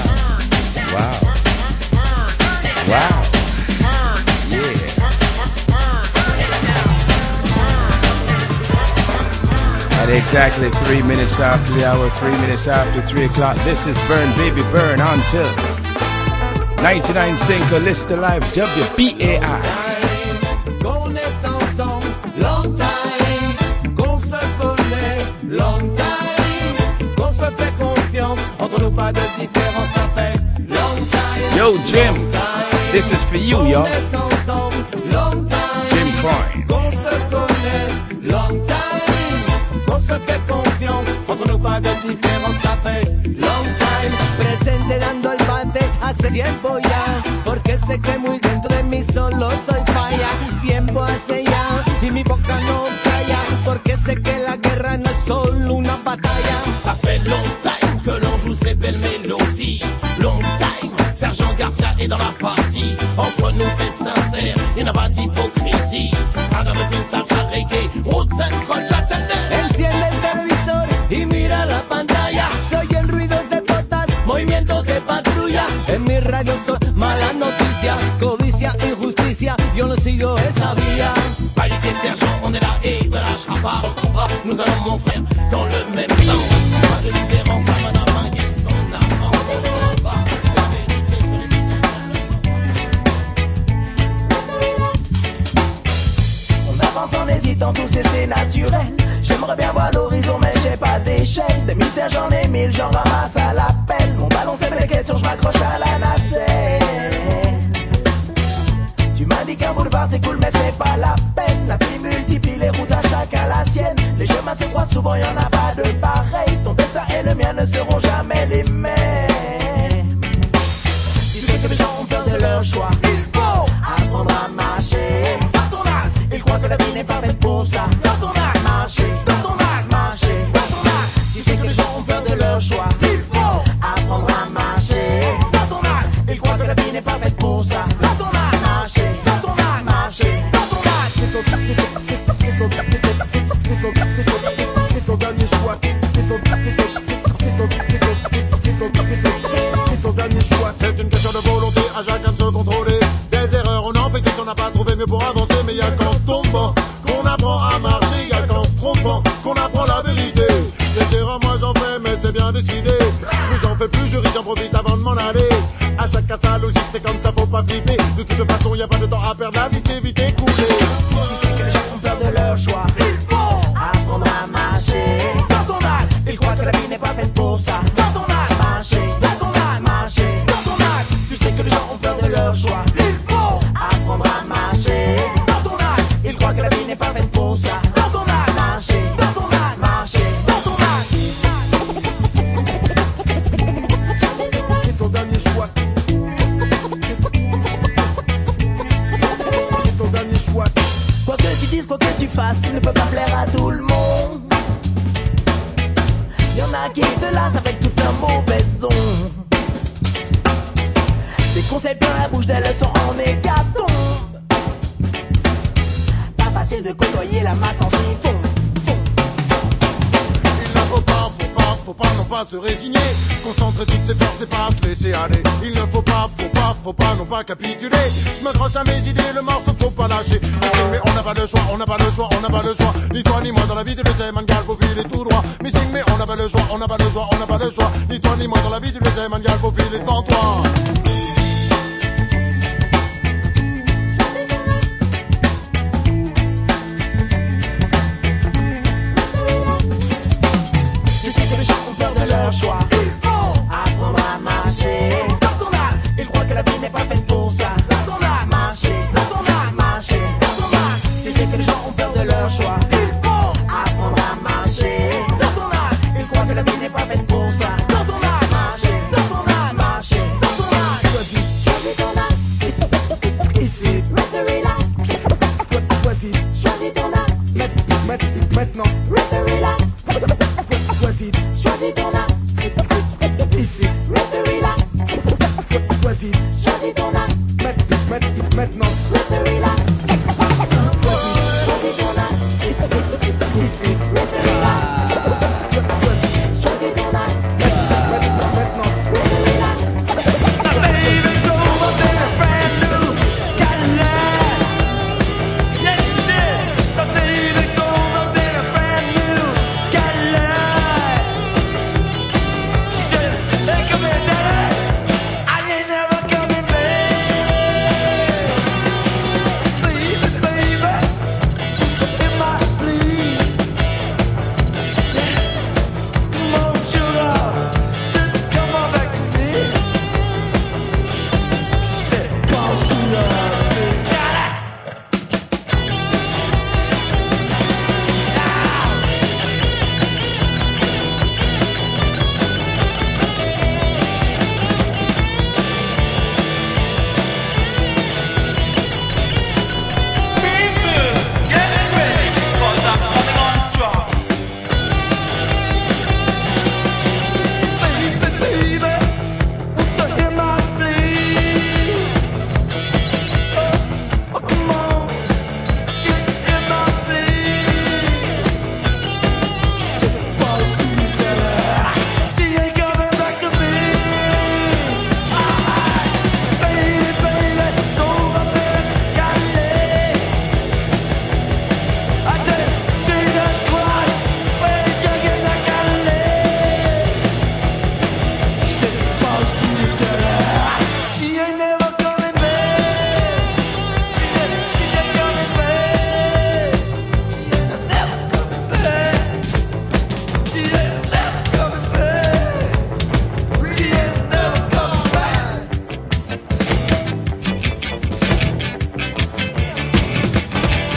At exactly 3 minutes after the hour, 3 minutes after 3 o'clock, this is Burn Baby Burn until 99 Cinco Lista Live WBAI.
Qu'on est ensemble, long time. Qu'on se connaît, long time. Qu'on se fait confiance, entre nous pas de différence, ça fait long time.
Yo, Jim, this is for you, yo.
Qu'on est ensemble, long time.
Jim Fine.
Qu'on se connaît, long time. Qu'on se fait confiance, entre nous pas de différence, ça fait long time. Presente dando el bate hace tiempo ya, porque sé que muy dentro de mí solo soy falla. Tiempo hace ya y mi boca no calla, porque sé que la guerra no es solo una batalla. Ça fait long time que l'on joue ces belles mélodies. Long time, Sergent Garcia est dans la partie. Entre nous c'est sincère, il n'y a pas d'hypocrisie. Hágame fin salsa reggae, roots and culture tender. Enciende el televisor y mira la pantalla. Se oyen ruidos de botas, movimientos de patrulla. En mi radio son mala noticia, codicia, injusticia. Yo no sigo esa vía. Palité sergent, on est là et ne lâchera pas. Au combat, nous allons mon frère dans le même sens. Pas de différence, la main à main, gagne son avant. On avance en hésitant, tout c'est naturel. J'aimerais bien voir l'horizon, mais j'ai pas d'échelle. Des mystères, j'en ai mille, j'en ramasse à l'appel. Mon ballon, c'est mes questions, je m'accroche à la nacelle. Tu m'as dit qu'un boulevard, c'est c'est cool mais c'est pas la peine. La vie multiplie les routes à chacun la sienne. Les chemins se croisent souvent, y'en a pas de pareil. Ton destin et le mien ne seront jamais les mêmes. Tu sais que les gens ont peur de leur choix. Il faut apprendre à marcher. Dans ton acte, ils croient que la vie n'est pas faite pour ça. Dans ton acte, marcher. Dans ton acte, marcher. Dans ton acte, tu sais que les gens ont peur de leur choix. Il faut apprendre à marcher. Dans ton acte, ils croient que la vie n'est pas faite pour ça. Dans ton acte, marcher. Dans ton acte, marcher. Dans ton acte, c'est ton gagner choix.
C'est une question de volonté, à chacun de se contrôler. Des erreurs, on en fait tous, on n'a pas trouvé mieux pour avancer. Mais y'a qu'en tombant qu'on apprend à marcher, y'a qu'en se trompant qu'on apprend la vérité. Des erreurs, moi j'en fais, mais c'est bien décidé. Plus j'en fais, plus je ris, j'en profite avant de m'en aller. À chacun sa logique, c'est comme ça, faut pas flipper. De toute façon, y'a pas de temps à perdre, la vie c'est vite écoulée.
Tu sais que les gens ont peur de leur choix. Il faut apprendre à marcher. Dans ton acte, ils croient que la vie n'est pas faite pour ça. Dans ton acte, marcher. Dans ton acte, marcher. Dans ton acte, tu sais que les gens ont peur de leur choix. Il faut apprendre à marcher. Dans ton acte, ils croient que la vie n'est pas faite pour ça. Dans ton acte, marcher. Dans ton acte, marcher. Dans ton acte.
C'est ton dernier choix. C'est ton dernier choix.
Quoi que tu dises, quoi que tu fasses, tu ne peux pas plaire à tout le monde. Y'en a qui te lassent avec tout un mauvais son. Des conseils plein la bouche, des leçons en hécatombe. Pas facile de côtoyer la masse en siphon.
Il ne faut pas non pas se résigner. Concentrer toutes ses forces et pas se laisser aller. Il ne faut pas non pas capituler. Je m'accroche à mes idées, le morceau faut pas lâcher. Mais on n'a pas le choix, on n'a pas le choix, on n'a pas le choix. Ni toi ni moi dans la vie du deuxième gal, faut filer tout droit. Missing, mais on n'a pas le choix, on n'a pas le choix, on n'a pas le choix. Ni toi ni moi dans la vie du deuxième gal, faut filer devant toi.
Choix. Il faut apprendre à marcher. Dans ton acte, ils croient que la vie n'est pas faite pour ça. Dans ton acte, marcher. Dans ton acte, marcher. Dans ton acte, tu sais que les gens ont peur de leur choix. Il faut apprendre à marcher. Dans ton acte, ils croient que la vie n'est pas faite pour ça. Dans ton acte, marcher. Dans ton acte, marcher. Dans ton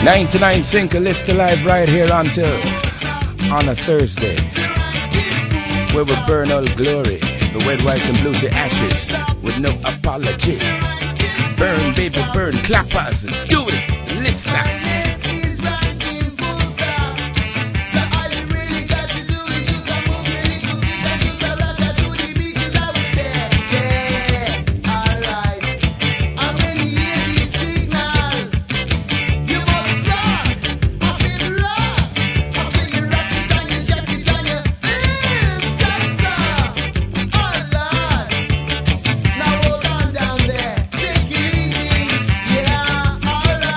99 Sinker List Alive right here until on a Thursday, where we burn all glory, the red, white, and blue to ashes with no apology. Burn, baby, burn, clappers, do it, listen.
Now hold on down there, take it easy, yeah, alright.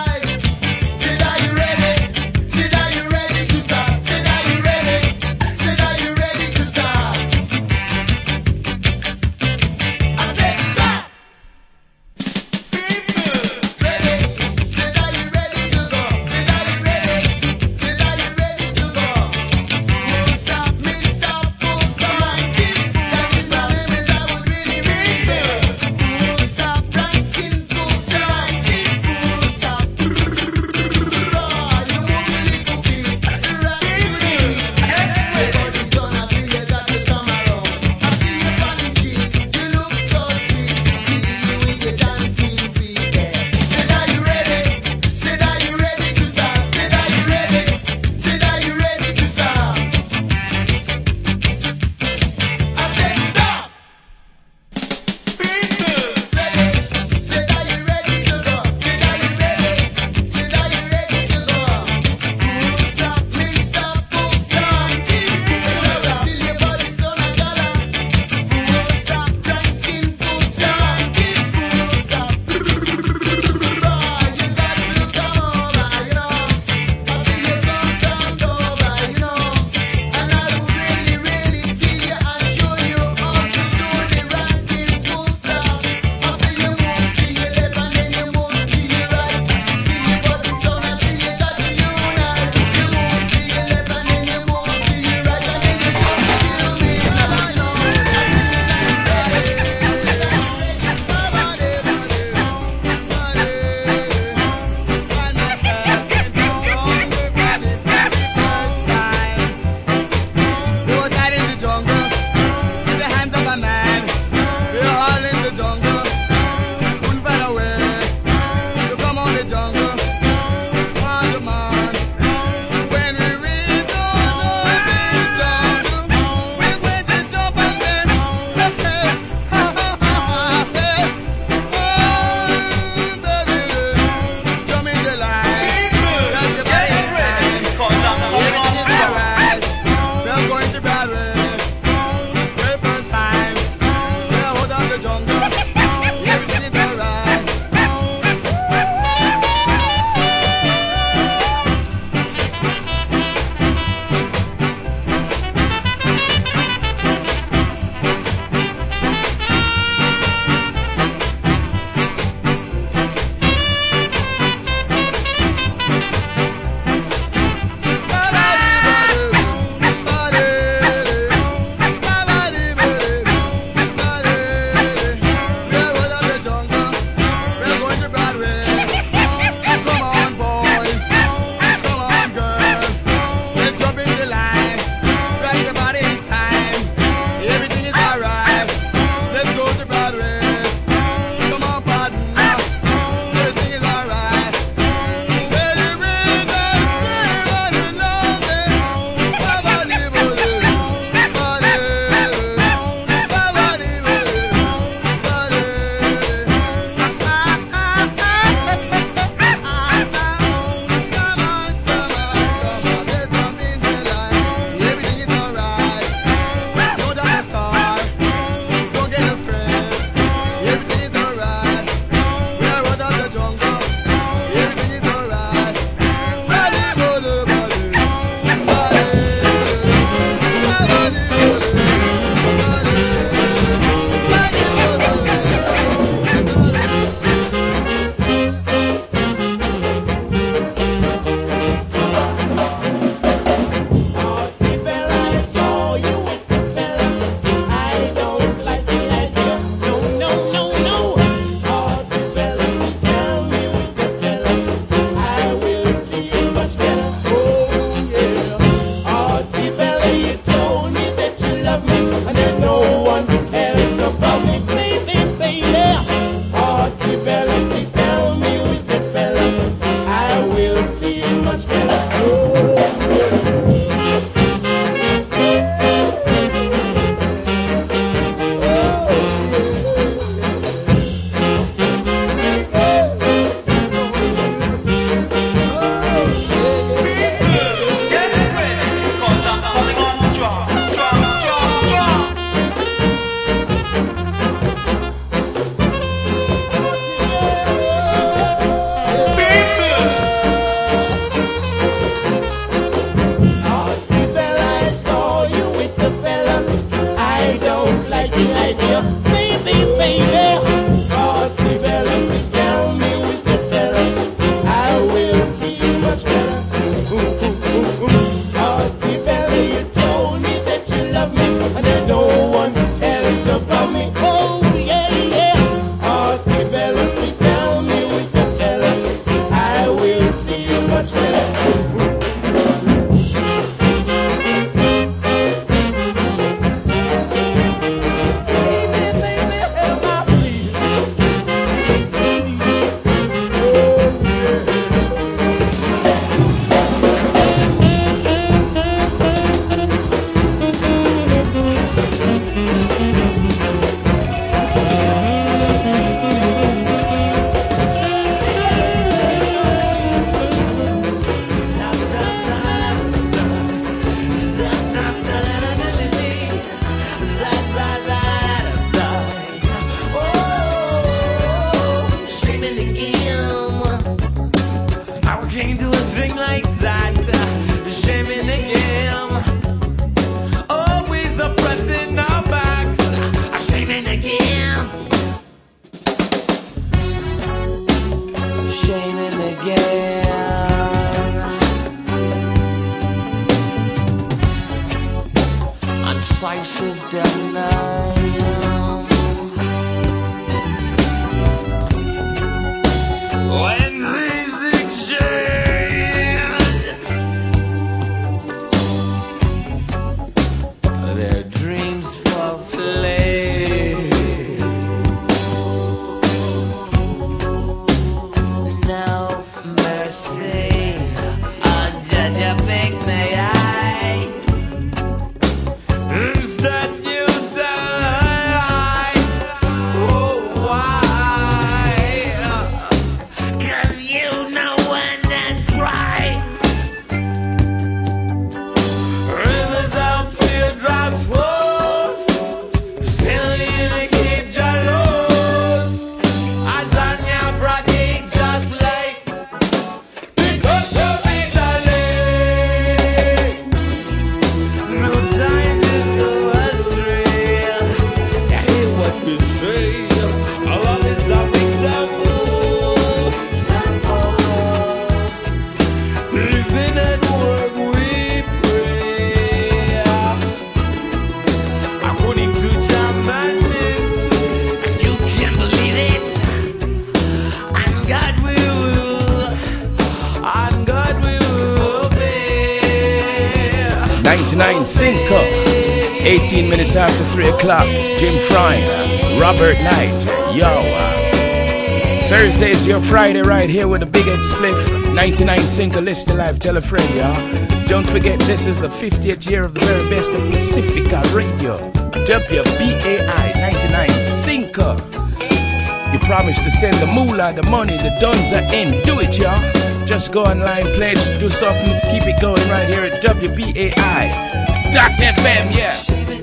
99 Cinco. 18 minutes after 3 o'clock. Jim Fry, Robert Knight. Yo. Thursday is your Friday right here with the Big Head Spliff. 99 Cinco, listen live, tell a friend, y'all. Don't forget, this is the 50th year of the very best of Pacifica Radio. WBAI 99 Cinco. You promised to send the moolah, the money, the duns are in. Do it, y'all. Just go online, pledge, do something, keep it going right here at WBAI.FM, yeah.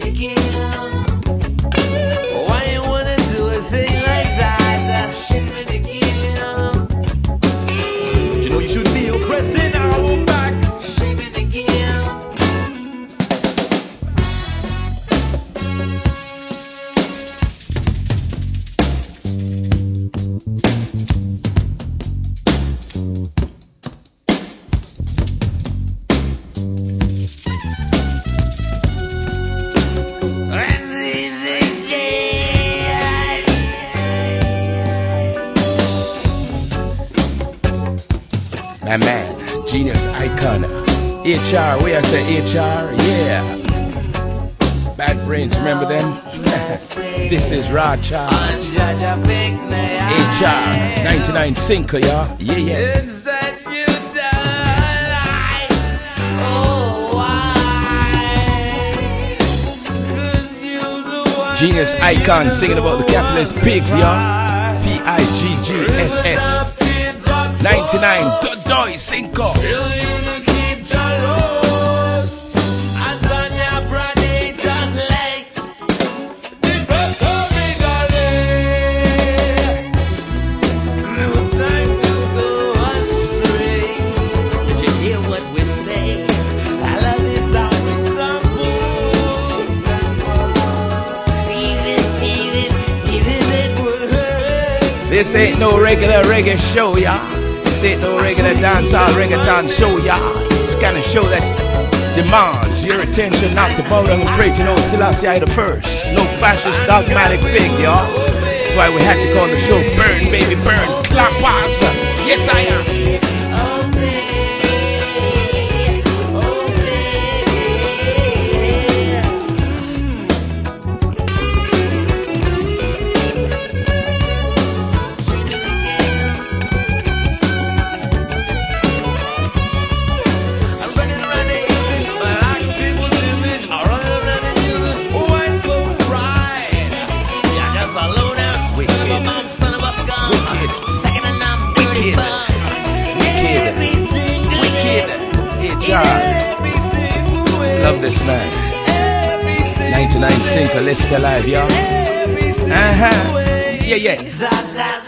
Why you wanna do a thing like that? But you know you shouldn't be oppressing our backs.
My man, Genius Icon. HR, where I say HR? Yeah. Bad Brains, remember them? This is Raw Charge. HR, 99 Cinco, y'all. Yeah, yeah. Genius Icon singing about the capitalist pigs, y'all. P-I-G-G-S-S. 99 Dodoy Cinco. This ain't no regular reggae show, y'all. This ain't no regular dancehall reggaeton show, y'all. It's gonna show that demands your attention not to bow down and pray to no Selassie the First. No fascist dogmatic pig, y'all. That's why we had to call the show Burn, Baby Burn. Clap pass. Yes, I am. Love this man. 99 Cinco, let's stay alive, y'all. Yeah, yeah. Zap, zap,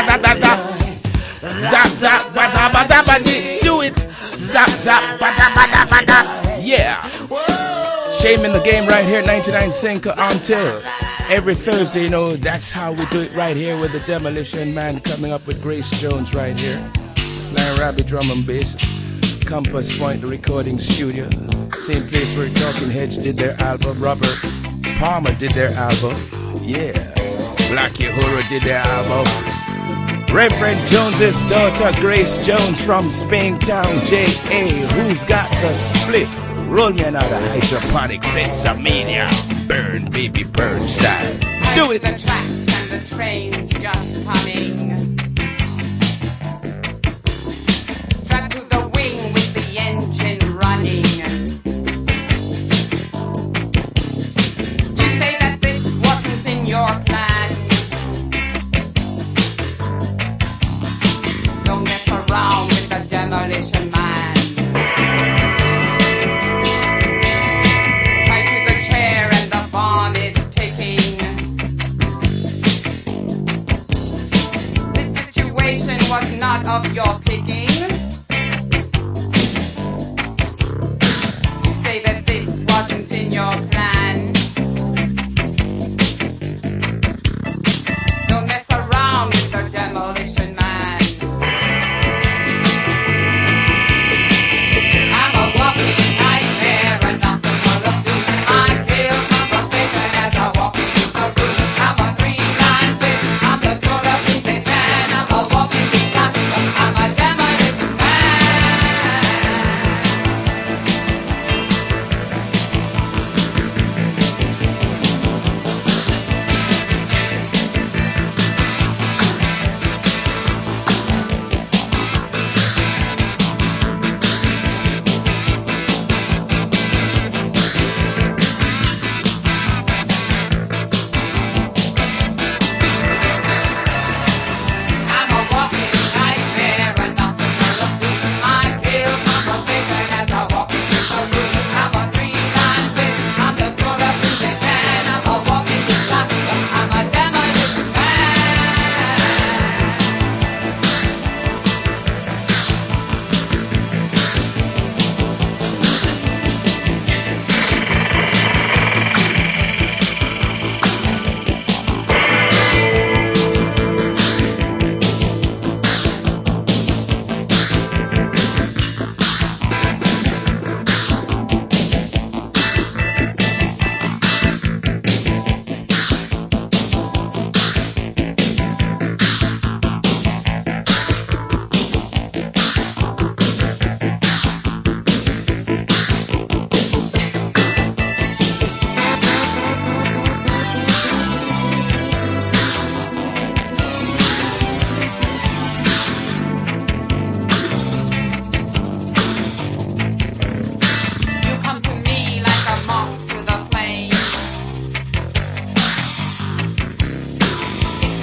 do it. Zap, zap, yeah. Shame in the game right here, 99 Cinco until every Thursday, you know, that's how we do it right here with the Demolition Man coming up with Grace Jones right here. Sly Rabbit drum and bass. Compass Point, the recording studio. Same place where Talking Heads did their album. Robert Palmer did their album. Yeah. Blackie Uhuru did their album. Reverend Jones's daughter, Grace Jones from Spaintown, J.A. Who's got the split? Roll me another hydroponic sense of media. Burn, baby, burn style. Do it.
The tracks and the trains just coming.
Of your picking. You say that this wasn't in your plan. Don't mess around with the demolition man. I'm a walking nightmare and that's a full of doom. I kill conversation as I walk into the room. I'm a 3-line fit. I'm the sort of insane man. I'm a walking I'm a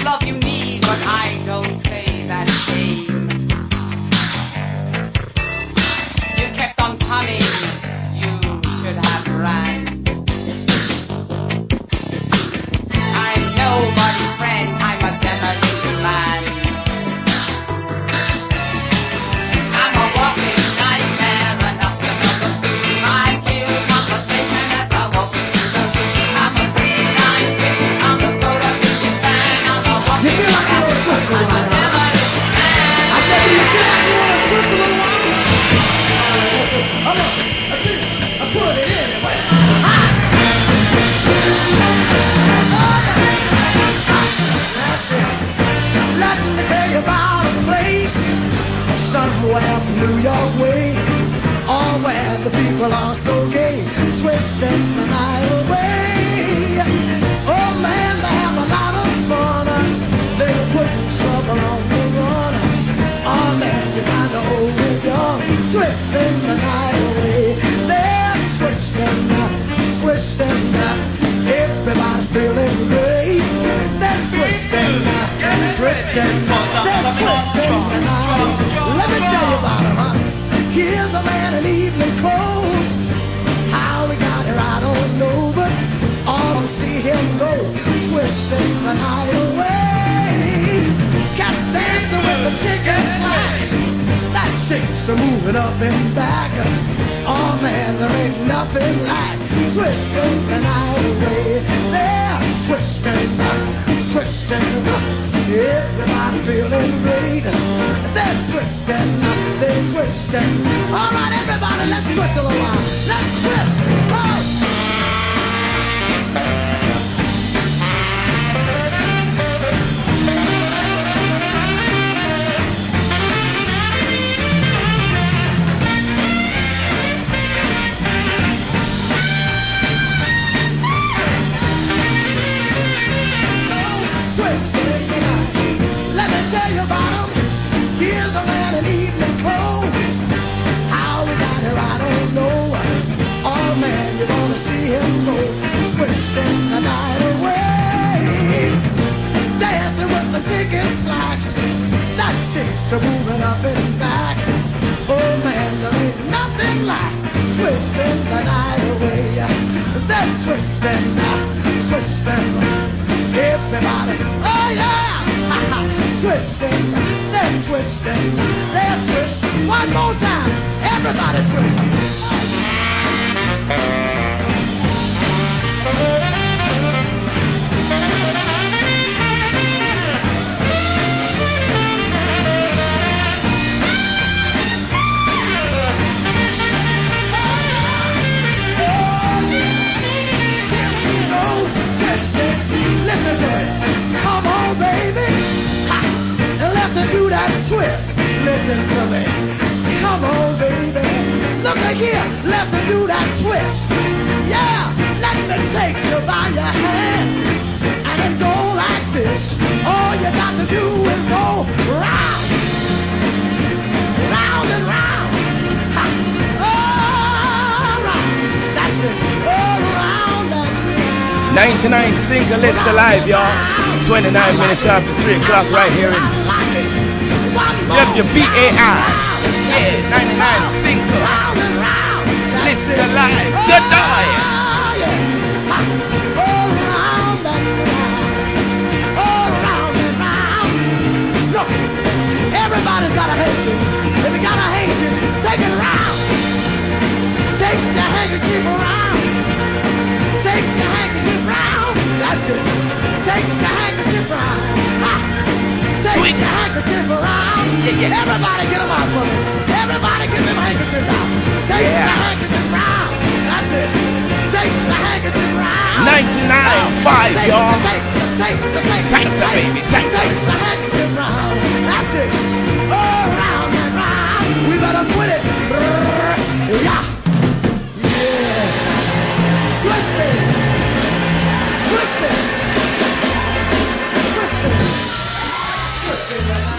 love you need, but I don't play that game. You kept on coming, you should have ran. I'm nobody's friend, I'm a demolition man. I'm a walking nightmare, a nothing of the doom. I feel conversation as I walk into the room. I'm a three-line grip, I'm the soda picking fan. I'm a walking nightmare, I'm a demolition man.
I said, do you feel like you want to twist a little while? Let's see. I put it anyway. That's it. Let me tell you about a place somewhere up New York way, all where the people are so gay, twisting the night away. Oh man, they have a lot of fun. They put trouble on the run. Oh man, you find the old and young, twisting the night away. They're twisting, twisting. Everybody's feeling great. They're twisting, twisting. They're twisting the night. Let me tell you about him, huh? Here's a man in evening clothes. How he got here, I don't know, but all I see him go, twisting the night away. Cats dancing with the chicken slacks. That chicks are moving up and back. Oh man, there ain't nothing like twisting the night away. They're twisting, twisting. Everybody's feeling great. They're twisting, they're twisting. All right, everybody, let's twist a little while. Let's twist. Oh. Let me tell you about him. Here's a man in evening clothes. How we got here, I don't know. Oh man, you're gonna see him go, twisting the night away. Dancing with the chicken slacks. That chicks are moving up and back. Oh man, there ain't nothing like twisting the night away. They're twisting, twisting. Everybody, oh yeah, twisting, they're twisting, they're twisting. One more time, everybody twisting. Listen to it. Come on, baby. Ha. And let's do that twist. Listen to me. Come on, baby. Look at here. Let's do that twist. Yeah. Let me take you by your hand. And then go like this. All you got to do is go round. Round and round. Ha. All right. That's it. All around and
99 single list alive, y'all. 29 minutes after 3 o'clock right here in WBAI. Yeah, 99 single list alive. Good night.
All around and round. Look, everybody's got a handkerchief. If you got a handkerchief, take it around. Take the handkerchief around. Take the handkerchief round, that's it. Take the handkerchief round. Ha. Take the handkerchief around. Yeah. Everybody get them out for me. Everybody get them handkerchiefs out. Take the handkerchief round, that's it. Take the handkerchief round.
99.5, y'all.
Take
baby, take
the handkerchief round, that's it. All round and round. We better quit it. Yeah. Twisting, twisting, twisting, twisting.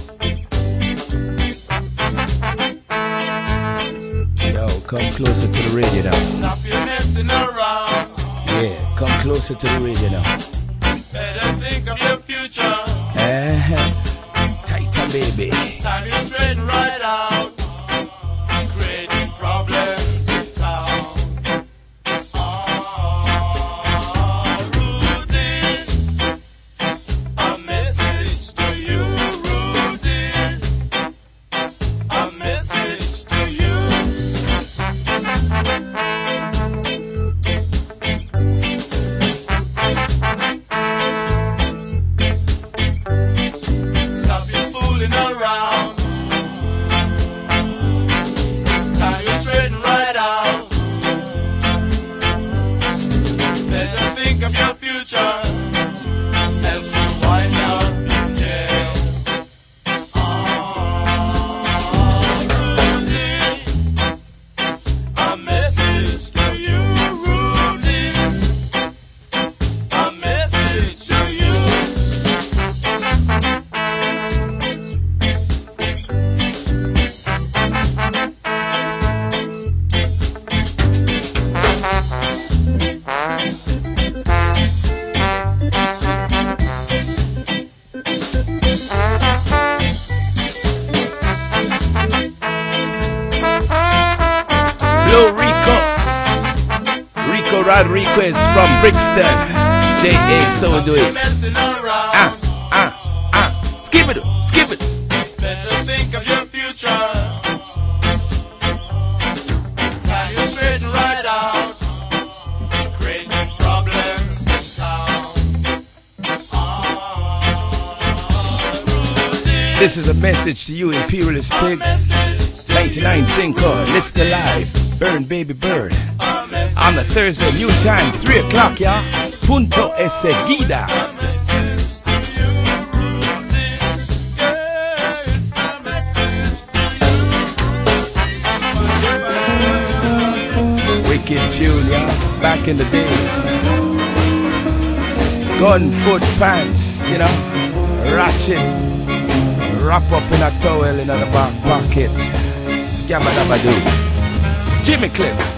Yo, come closer to the radio now.
Stop your messing around.
Yeah, come closer to the radio now.
Better think of your future.
Tighter, baby.
Time you straighten right out. Creating problems in town. Routine. A message to you, routine. A message to you. Stop your fooling around. Time you straighten right out. Better think of your future. Else you wind up in jail. Routine. A message to you, routine. A message to you.
Blue Rico. Rico Rodriguez from Brixton. J.A. So do it.
Messing around.
Skip it, skip it.
Better think of your future. Time you straighten right out. Creating problems in town.
This is a message to you, Imperialist Pigs. 99 Cinco, List Alive, Burn Baby Burn. On the Thursday, new time, 3 o'clock, y'all. Punto es seguida. Wicked tune, y'all. Back in the days. Gun, foot, pants, you know. Ratchet. Wrap up in a towel in the back pocket. Scabba-dabba-doo. Jimmy Cliff.